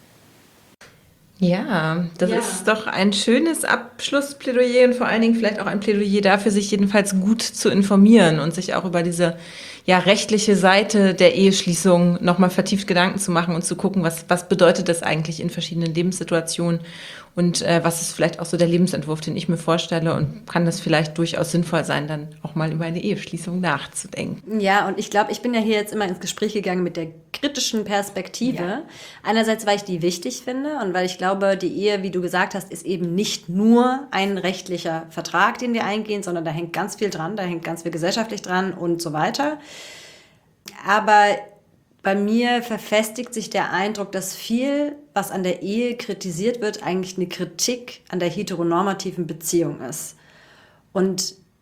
Ja, das ist doch ein schönes Abschlussplädoyer und vor allen Dingen vielleicht auch ein Plädoyer dafür, sich jedenfalls gut zu informieren und sich auch über diese rechtliche Seite der Eheschließung nochmal vertieft Gedanken zu machen und zu gucken, was bedeutet das eigentlich in verschiedenen Lebenssituationen und was ist vielleicht auch so der Lebensentwurf, den ich mir vorstelle, und kann das vielleicht durchaus sinnvoll sein, dann auch mal über eine Eheschließung nachzudenken. Ja, und ich glaube, ich bin ja hier jetzt immer ins Gespräch gegangen mit der kritischen Perspektive. Ja. Einerseits, weil ich die wichtig finde und weil ich glaube, die Ehe, wie du gesagt hast, ist eben nicht nur ein rechtlicher Vertrag, den wir eingehen, sondern da hängt ganz viel dran, da hängt ganz viel gesellschaftlich dran und so weiter. Aber bei mir verfestigt sich der Eindruck, dass viel, was an der Ehe kritisiert wird, eigentlich eine Kritik an der heteronormativen Beziehung ist. Und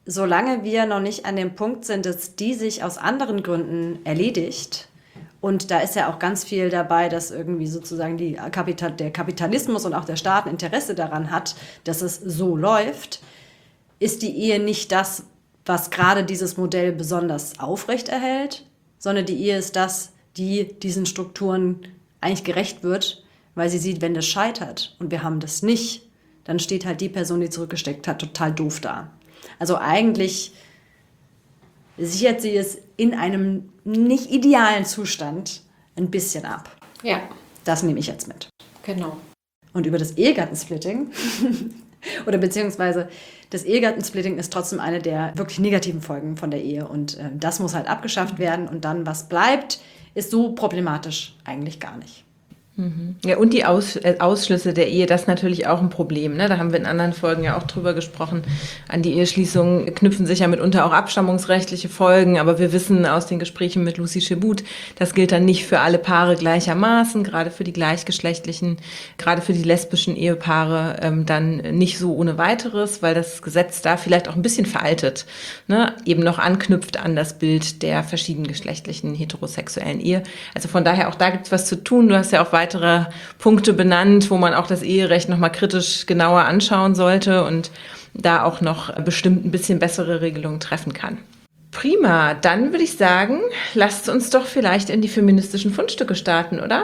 solange wir noch nicht an dem Punkt sind, dass die sich aus anderen Gründen erledigt, und da ist ja auch ganz viel dabei, dass irgendwie sozusagen der Kapitalismus und auch der Staat ein Interesse daran hat, dass es so läuft, ist die Ehe nicht das, was gerade dieses Modell besonders aufrechterhält, sondern die Ehe ist das, die diesen Strukturen eigentlich gerecht wird, weil sie sieht, wenn das scheitert und wir haben das nicht, dann steht halt die Person, die zurückgesteckt hat, total doof da. Also eigentlich sichert sie es in einem nicht idealen Zustand ein bisschen ab. Ja. Das nehme ich jetzt mit. Genau. Und über das Ehegattensplitting oder beziehungsweise das Ehegattensplitting ist trotzdem eine der wirklich negativen Folgen von der Ehe und das muss halt abgeschafft werden und dann, was bleibt, ist so problematisch eigentlich gar nicht. Ja, und die Ausschlüsse der Ehe, das ist natürlich auch ein Problem. Ne? Da haben wir in anderen Folgen ja auch drüber gesprochen. An die Eheschließung knüpfen sich ja mitunter auch abstammungsrechtliche Folgen. Aber wir wissen aus den Gesprächen mit Lucy Chebut, das gilt dann nicht für alle Paare gleichermaßen, gerade für die gleichgeschlechtlichen, gerade für die lesbischen Ehepaare dann nicht so ohne weiteres, weil das Gesetz da vielleicht auch ein bisschen veraltet, ne? Eben noch anknüpft an das Bild der verschiedengeschlechtlichen heterosexuellen Ehe. Also von daher auch da gibt's was zu tun. Du hast ja auch weitere Punkte benannt, wo man auch das Eherecht nochmal kritisch genauer anschauen sollte und da auch noch bestimmt ein bisschen bessere Regelungen treffen kann. Prima, dann würde ich sagen, lasst uns doch vielleicht in die feministischen Fundstücke starten, oder?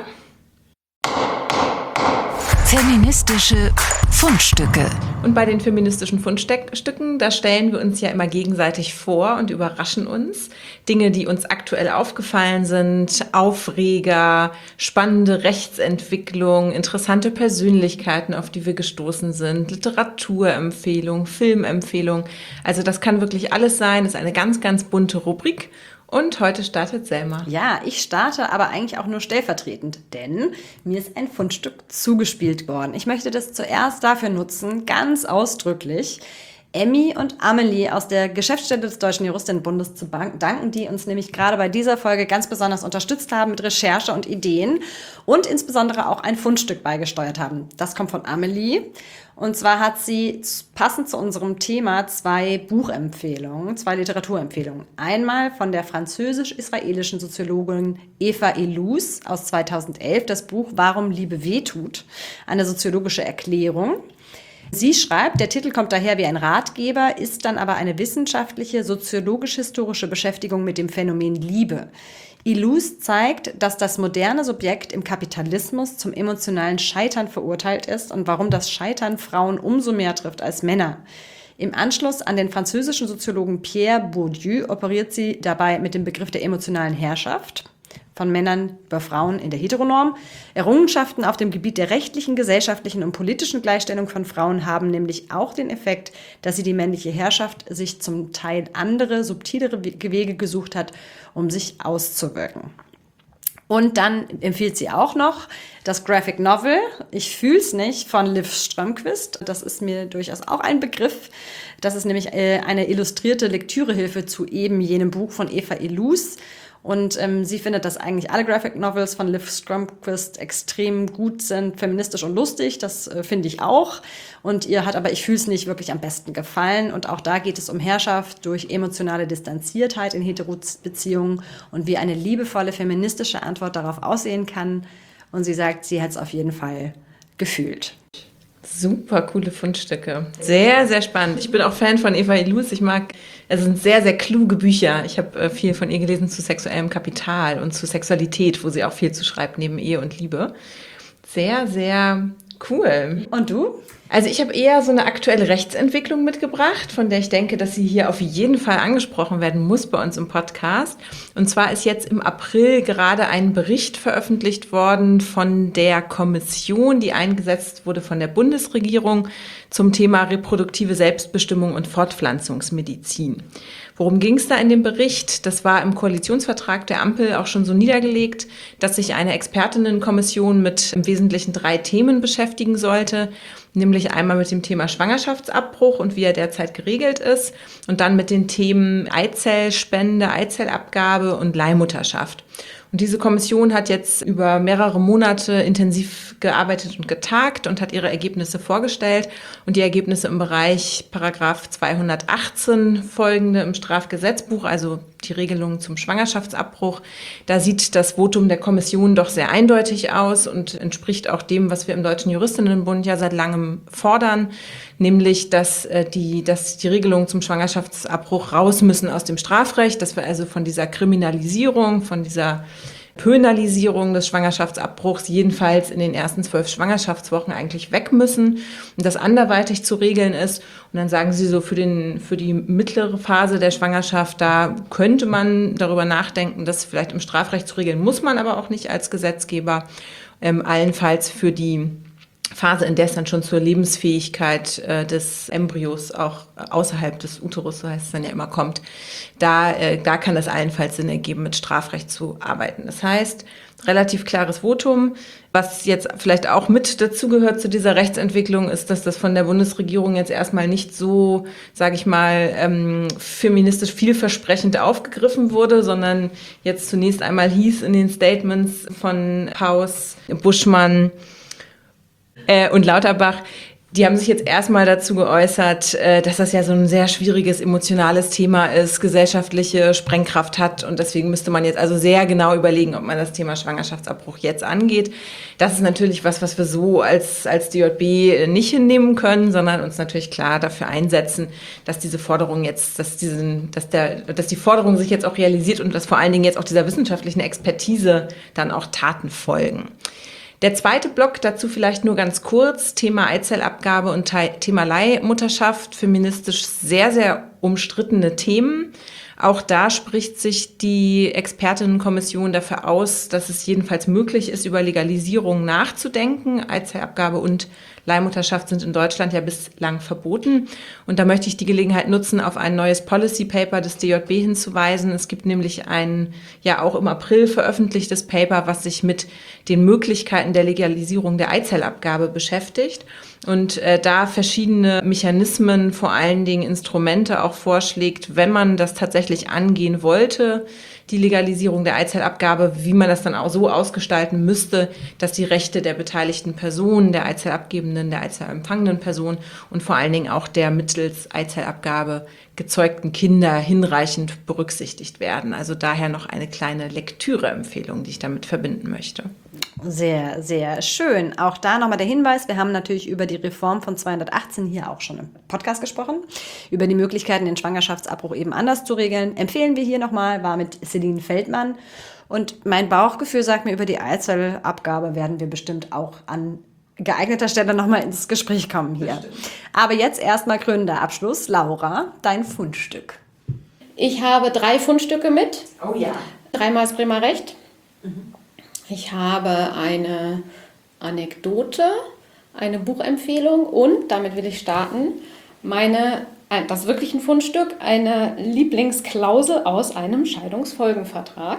Feministische Fundstücke. Und bei den feministischen Fundstücken, da stellen wir uns ja immer gegenseitig vor und überraschen uns. Dinge, die uns aktuell aufgefallen sind, Aufreger, spannende Rechtsentwicklung, interessante Persönlichkeiten, auf die wir gestoßen sind, Literaturempfehlung, Filmempfehlung. Also das kann wirklich alles sein, ist eine ganz, ganz bunte Rubrik. Und heute startet Selma. Ja, ich starte aber eigentlich auch nur stellvertretend, denn mir ist ein Fundstück zugespielt worden. Ich möchte das zuerst dafür nutzen, ganz ausdrücklich, Emmy und Amelie aus der Geschäftsstelle des Deutschen Juristinnenbundes zu danken, die uns nämlich gerade bei dieser Folge ganz besonders unterstützt haben mit Recherche und Ideen und insbesondere auch ein Fundstück beigesteuert haben. Das kommt von Amelie. Und zwar hat sie passend zu unserem Thema 2 Buchempfehlungen, 2 Literaturempfehlungen. Einmal von der französisch-israelischen Soziologin Eva Illouz aus 2011 das Buch Warum Liebe wehtut, eine soziologische Erklärung. Sie schreibt, der Titel kommt daher wie ein Ratgeber, ist dann aber eine wissenschaftliche, soziologisch-historische Beschäftigung mit dem Phänomen Liebe. Illouz zeigt, dass das moderne Subjekt im Kapitalismus zum emotionalen Scheitern verurteilt ist und warum das Scheitern Frauen umso mehr trifft als Männer. Im Anschluss an den französischen Soziologen Pierre Bourdieu operiert sie dabei mit dem Begriff der emotionalen Herrschaft von Männern über Frauen in der Heteronorm. Errungenschaften auf dem Gebiet der rechtlichen, gesellschaftlichen und politischen Gleichstellung von Frauen haben nämlich auch den Effekt, dass sie die männliche Herrschaft sich zum Teil andere, subtilere Wege gesucht hat, um sich auszuwirken. Und dann empfiehlt sie auch noch das Graphic Novel Ich fühl's nicht von Liv Strömquist. Das ist mir durchaus auch ein Begriff. Das ist nämlich eine illustrierte Lektürehilfe zu eben jenem Buch von Eva Illouz. Und sie findet, dass eigentlich alle Graphic Novels von Liv Strömquist extrem gut sind, feministisch und lustig. Das finde ich auch. Und ihr hat aber Ich fühl's nicht wirklich am besten gefallen. Und auch da geht es um Herrschaft durch emotionale Distanziertheit in Heterobeziehungen und wie eine liebevolle feministische Antwort darauf aussehen kann. Und sie sagt, sie hat es auf jeden Fall gefühlt. Super coole Fundstücke. Sehr, sehr spannend. Ich bin auch Fan von Eva Illouz. Es sind sehr, sehr kluge Bücher. Ich habe viel von ihr gelesen zu sexuellem Kapital und zu Sexualität, wo sie auch viel zu schreibt, neben Ehe und Liebe. Sehr, sehr cool. Und du? Also ich habe eher so eine aktuelle Rechtsentwicklung mitgebracht, von der ich denke, dass sie hier auf jeden Fall angesprochen werden muss bei uns im Podcast. Und zwar ist jetzt im April gerade ein Bericht veröffentlicht worden von der Kommission, die eingesetzt wurde von der Bundesregierung zum Thema reproduktive Selbstbestimmung und Fortpflanzungsmedizin. Worum ging es da in dem Bericht? Das war im Koalitionsvertrag der Ampel auch schon so niedergelegt, dass sich eine Expertinnenkommission mit im Wesentlichen 3 Themen beschäftigen sollte, nämlich einmal mit dem Thema Schwangerschaftsabbruch und wie er derzeit geregelt ist und dann mit den Themen Eizellspende, Eizellabgabe und Leihmutterschaft. Und diese Kommission hat jetzt über mehrere Monate intensiv gearbeitet und getagt und hat ihre Ergebnisse vorgestellt. Und die Ergebnisse im Bereich Paragraph 218 folgende im Strafgesetzbuch, also die Regelungen zum Schwangerschaftsabbruch, da sieht das Votum der Kommission doch sehr eindeutig aus und entspricht auch dem, was wir im Deutschen Juristinnenbund ja seit langem fordern, nämlich, dass die Regelungen zum Schwangerschaftsabbruch raus müssen aus dem Strafrecht, dass wir also von dieser Kriminalisierung, von dieser Pönalisierung des Schwangerschaftsabbruchs jedenfalls in den ersten 12 Schwangerschaftswochen eigentlich weg müssen und das anderweitig zu regeln ist. Und dann sagen sie so, für die mittlere Phase der Schwangerschaft, da könnte man darüber nachdenken, das vielleicht im Strafrecht zu regeln, muss man aber auch nicht als Gesetzgeber, allenfalls für die Phase, in der es dann schon zur Lebensfähigkeit des Embryos auch außerhalb des Uterus, so heißt es dann ja immer, kommt, da kann es allenfalls Sinn ergeben, mit Strafrecht zu arbeiten. Das heißt, relativ klares Votum. Was jetzt vielleicht auch mit dazugehört zu dieser Rechtsentwicklung ist, dass das von der Bundesregierung jetzt erstmal nicht so, sage ich mal, feministisch vielversprechend aufgegriffen wurde, sondern jetzt zunächst einmal hieß in den Statements von Paus, Buschmann, und Lauterbach, die haben sich jetzt erstmal dazu geäußert, dass das ja so ein sehr schwieriges, emotionales Thema ist, gesellschaftliche Sprengkraft hat und deswegen müsste man jetzt also sehr genau überlegen, ob man das Thema Schwangerschaftsabbruch jetzt angeht. Das ist natürlich was wir so als DJB nicht hinnehmen können, sondern uns natürlich klar dafür einsetzen, dass diese Forderung jetzt, dass die Forderung sich jetzt auch realisiert und dass vor allen Dingen jetzt auch dieser wissenschaftlichen Expertise dann auch Taten folgen. Der zweite Block, dazu vielleicht nur ganz kurz, Thema Eizellabgabe und Thema Leihmutterschaft, feministisch sehr, sehr umstrittene Themen. Auch da spricht sich die Expertinnenkommission dafür aus, dass es jedenfalls möglich ist, über Legalisierung nachzudenken. Eizellabgabe und Leihmutterschaft sind in Deutschland ja bislang verboten. Und da möchte ich die Gelegenheit nutzen, auf ein neues Policy Paper des DJB hinzuweisen. Es gibt nämlich ein ja auch im April veröffentlichtes Paper, was sich mit den Möglichkeiten der Legalisierung der Eizellabgabe beschäftigt und da verschiedene Mechanismen, vor allen Dingen Instrumente auch vorschlägt, wenn man das tatsächlich angehen wollte, die Legalisierung der Eizellabgabe, wie man das dann auch so ausgestalten müsste, dass die Rechte der beteiligten Personen, der Eizellabgebenden, der Eizellempfangenden Person und vor allen Dingen auch der mittels Eizellabgabe gezeugten Kinder hinreichend berücksichtigt werden. Also daher noch eine kleine Lektüreempfehlung, die ich damit verbinden möchte. Sehr, sehr schön. Auch da nochmal der Hinweis, wir haben natürlich über die Reform von 218 hier auch schon im Podcast gesprochen, über die Möglichkeiten, den Schwangerschaftsabbruch eben anders zu regeln. Empfehlen wir hier nochmal, war mit Celine Feldmann. Und mein Bauchgefühl sagt mir, über die Eizellabgabe werden wir bestimmt auch an geeigneter Stelle nochmal ins Gespräch kommen hier. Bestimmt. Aber jetzt erstmal krönender Abschluss. Laura, dein Fundstück. Ich habe 3 Fundstücke mit. Oh ja. 3-mal das Bremer Recht. Ich habe eine Anekdote, eine Buchempfehlung und, damit will ich starten, das ist wirklich ein Fundstück, eine Lieblingsklausel aus einem Scheidungsfolgenvertrag.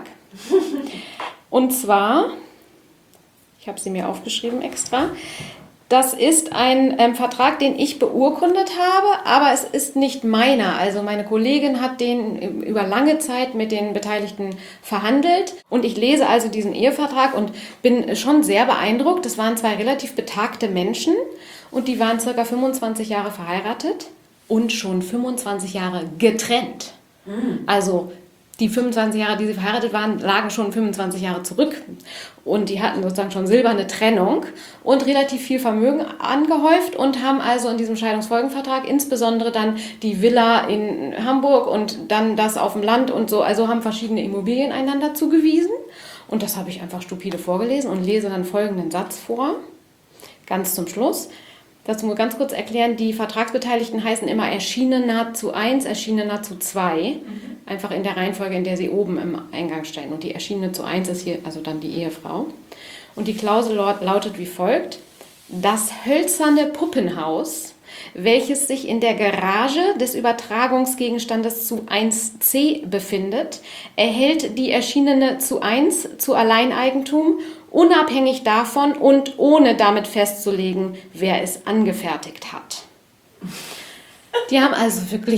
Und zwar, ich habe sie mir aufgeschrieben extra, das ist ein Vertrag, den ich beurkundet habe, aber es ist nicht meiner. Also meine Kollegin hat den über lange Zeit mit den Beteiligten verhandelt und ich lese also diesen Ehevertrag und bin schon sehr beeindruckt. Das waren 2 relativ betagte Menschen und die waren ca. 25 Jahre verheiratet und schon 25 Jahre getrennt. Also die 25 Jahre, die sie verheiratet waren, lagen schon 25 Jahre zurück. Und die hatten sozusagen schon silberne Trennung und relativ viel Vermögen angehäuft und haben also in diesem Scheidungsfolgenvertrag insbesondere dann die Villa in Hamburg und dann das auf dem Land und so, also haben verschiedene Immobilien einander zugewiesen. Und das habe ich einfach stupide vorgelesen und lese dann folgenden Satz vor, ganz zum Schluss. Dazu muss ich ganz kurz erklären, die Vertragsbeteiligten heißen immer Erschienener zu 1, Erschienener zu 2. Einfach in der Reihenfolge, in der sie oben im Eingang stehen. Und die Erschienene zu 1 ist hier also dann die Ehefrau. Und die Klausel lautet wie folgt: Das hölzerne Puppenhaus, welches sich in der Garage des Übertragungsgegenstandes zu 1c befindet, erhält die Erschienene zu 1 zu Alleineigentum, unabhängig davon und ohne damit festzulegen, wer es angefertigt hat. Die haben also wirklich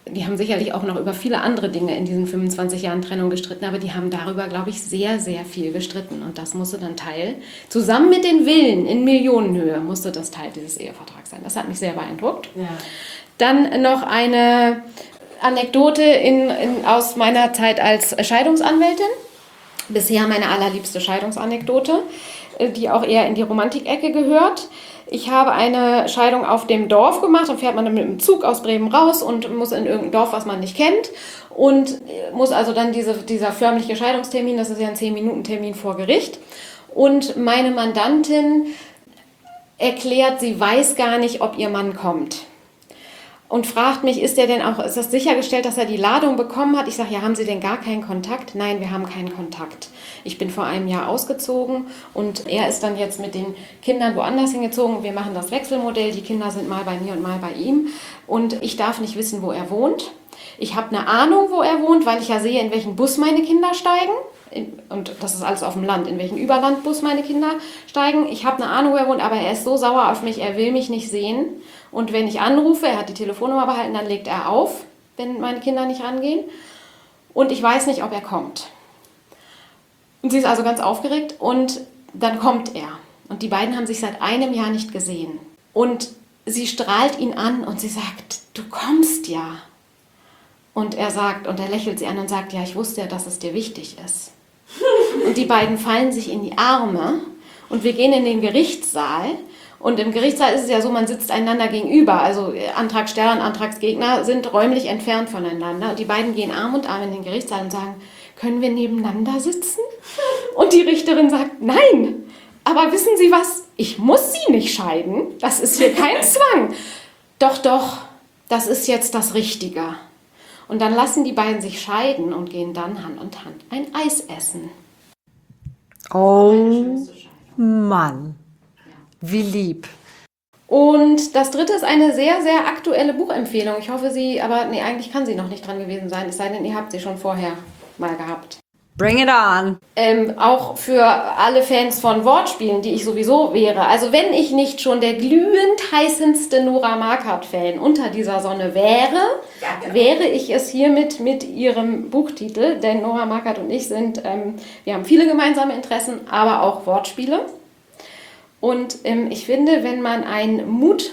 die haben sicherlich auch noch über viele andere Dinge in diesen 25 Jahren Trennung gestritten, aber die haben darüber, glaube ich, sehr, sehr viel gestritten. Und das musste dann Teil, zusammen mit den Villen in Millionenhöhe, musste das Teil dieses Ehevertrags sein. Das hat mich sehr beeindruckt. Ja. Dann noch eine Anekdote aus meiner Zeit als Scheidungsanwältin. Bisher meine allerliebste Scheidungsanekdote, die auch eher in die Romantikecke gehört. Ich habe eine Scheidung auf dem Dorf gemacht, dann fährt man dann mit dem Zug aus Bremen raus und muss in irgendein Dorf, was man nicht kennt, und muss also dann dieser förmliche Scheidungstermin, das ist ja ein 10-Minuten-Termin vor Gericht, und meine Mandantin erklärt, sie weiß gar nicht, ob ihr Mann kommt. Und fragt mich, ist das sichergestellt, dass er die Ladung bekommen hat? Ich sage, ja, haben Sie denn gar keinen Kontakt? Nein, wir haben keinen Kontakt. Ich bin vor einem Jahr ausgezogen und er ist dann jetzt mit den Kindern woanders hingezogen. Wir machen das Wechselmodell, die Kinder sind mal bei mir und mal bei ihm. Und ich darf nicht wissen, wo er wohnt. Ich habe eine Ahnung, wo er wohnt, weil ich ja sehe, in welchen Bus meine Kinder steigen. Und das ist alles auf dem Land, in welchen Überlandbus meine Kinder steigen. Ich habe eine Ahnung, wo er wohnt, aber er ist so sauer auf mich, er will mich nicht sehen. Und wenn ich anrufe, er hat die Telefonnummer behalten, dann legt er auf, wenn meine Kinder nicht rangehen. Und ich weiß nicht, ob er kommt. Und sie ist also ganz aufgeregt und dann kommt er. Und die beiden haben sich seit einem Jahr nicht gesehen. Und sie strahlt ihn an und sie sagt, du kommst ja. Und er lächelt sie an und sagt, ja, ich wusste ja, dass es dir wichtig ist. Und die beiden fallen sich in die Arme und wir gehen in den Gerichtssaal. Und im Gerichtssaal ist es ja so, man sitzt einander gegenüber. Also Antragsteller und Antragsgegner sind räumlich entfernt voneinander. Und die beiden gehen Arm in Arm in den Gerichtssaal und sagen, können wir nebeneinander sitzen? Und die Richterin sagt, nein. Aber wissen Sie was? Ich muss Sie nicht scheiden. Das ist hier kein Zwang. Doch, das ist jetzt das Richtige. Und dann lassen die beiden sich scheiden und gehen dann Hand in Hand ein Eis essen. Oh Mann. Wie lieb. Und das dritte ist eine sehr, sehr aktuelle Buchempfehlung. Ich hoffe, eigentlich kann sie noch nicht dran gewesen sein, es sei denn, ihr habt sie schon vorher mal gehabt. Bring it on. Auch für alle Fans von Wortspielen, die ich sowieso wäre. Also wenn ich nicht schon der glühend heißendste Nora Marquardt-Fan unter dieser Sonne wäre ich es hiermit mit ihrem Buchtitel. Denn Nora Marquardt und ich wir haben viele gemeinsame Interessen, aber auch Wortspiele. Und ich finde, wenn man ein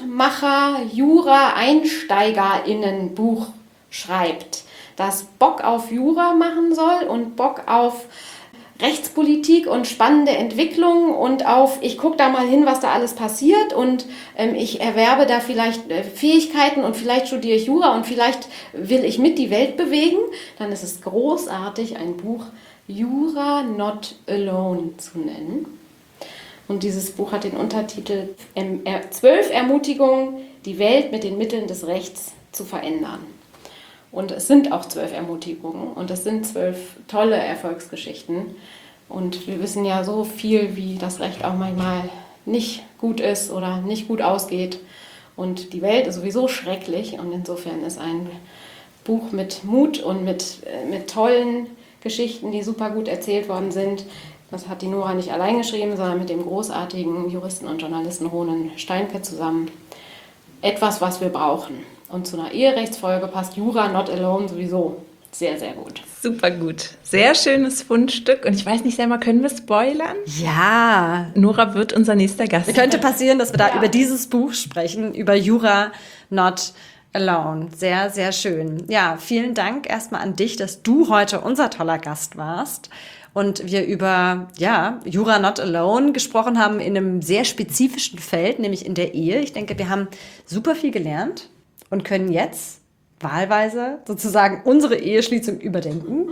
Mutmacher-Jura-EinsteigerInnen-Buch schreibt, das Bock auf Jura machen soll und Bock auf Rechtspolitik und spannende Entwicklungen und auf, ich gucke da mal hin, was da alles passiert und ich erwerbe da vielleicht Fähigkeiten und vielleicht studiere ich Jura und vielleicht will ich mit die Welt bewegen, dann ist es großartig, ein Buch Jura Not Alone zu nennen. Und dieses Buch hat den Untertitel 12 Ermutigungen, die Welt mit den Mitteln des Rechts zu verändern. Und es sind auch 12 Ermutigungen und es sind 12 tolle Erfolgsgeschichten. Und wir wissen ja so viel, wie das Recht auch manchmal nicht gut ist oder nicht gut ausgeht. Und die Welt ist sowieso schrecklich und insofern ist ein Buch mit Mut und mit tollen Geschichten, die super gut erzählt worden sind. Das hat die Nora nicht allein geschrieben, sondern mit dem großartigen Juristen und Journalisten Ronen Steinke zusammen. Etwas, was wir brauchen. Und zu einer Eherechtsfolge passt Jura Not Alone sowieso sehr, sehr gut. Super gut. Sehr schönes Fundstück. Und ich weiß nicht, Selma, können wir spoilern? Ja. Nora wird unser nächster Gast. Es könnte passieren, dass wir da über dieses Buch sprechen, über Jura Not Alone. Sehr, sehr schön. Ja, vielen Dank erstmal an dich, dass du heute unser toller Gast warst. Und wir über Jura Not Alone gesprochen haben in einem sehr spezifischen Feld, nämlich in der Ehe. Ich denke, wir haben super viel gelernt und können jetzt wahlweise sozusagen unsere Eheschließung überdenken.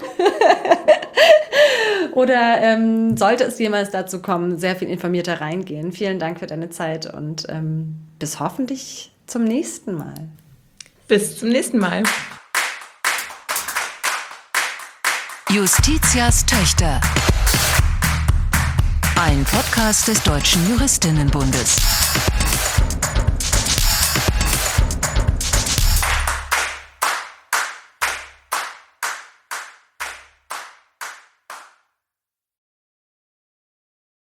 Oder sollte es jemals dazu kommen, sehr viel informierter reingehen. Vielen Dank für deine Zeit und bis hoffentlich zum nächsten Mal. Bis zum nächsten Mal. Justitias Töchter. Ein Podcast des Deutschen Juristinnenbundes.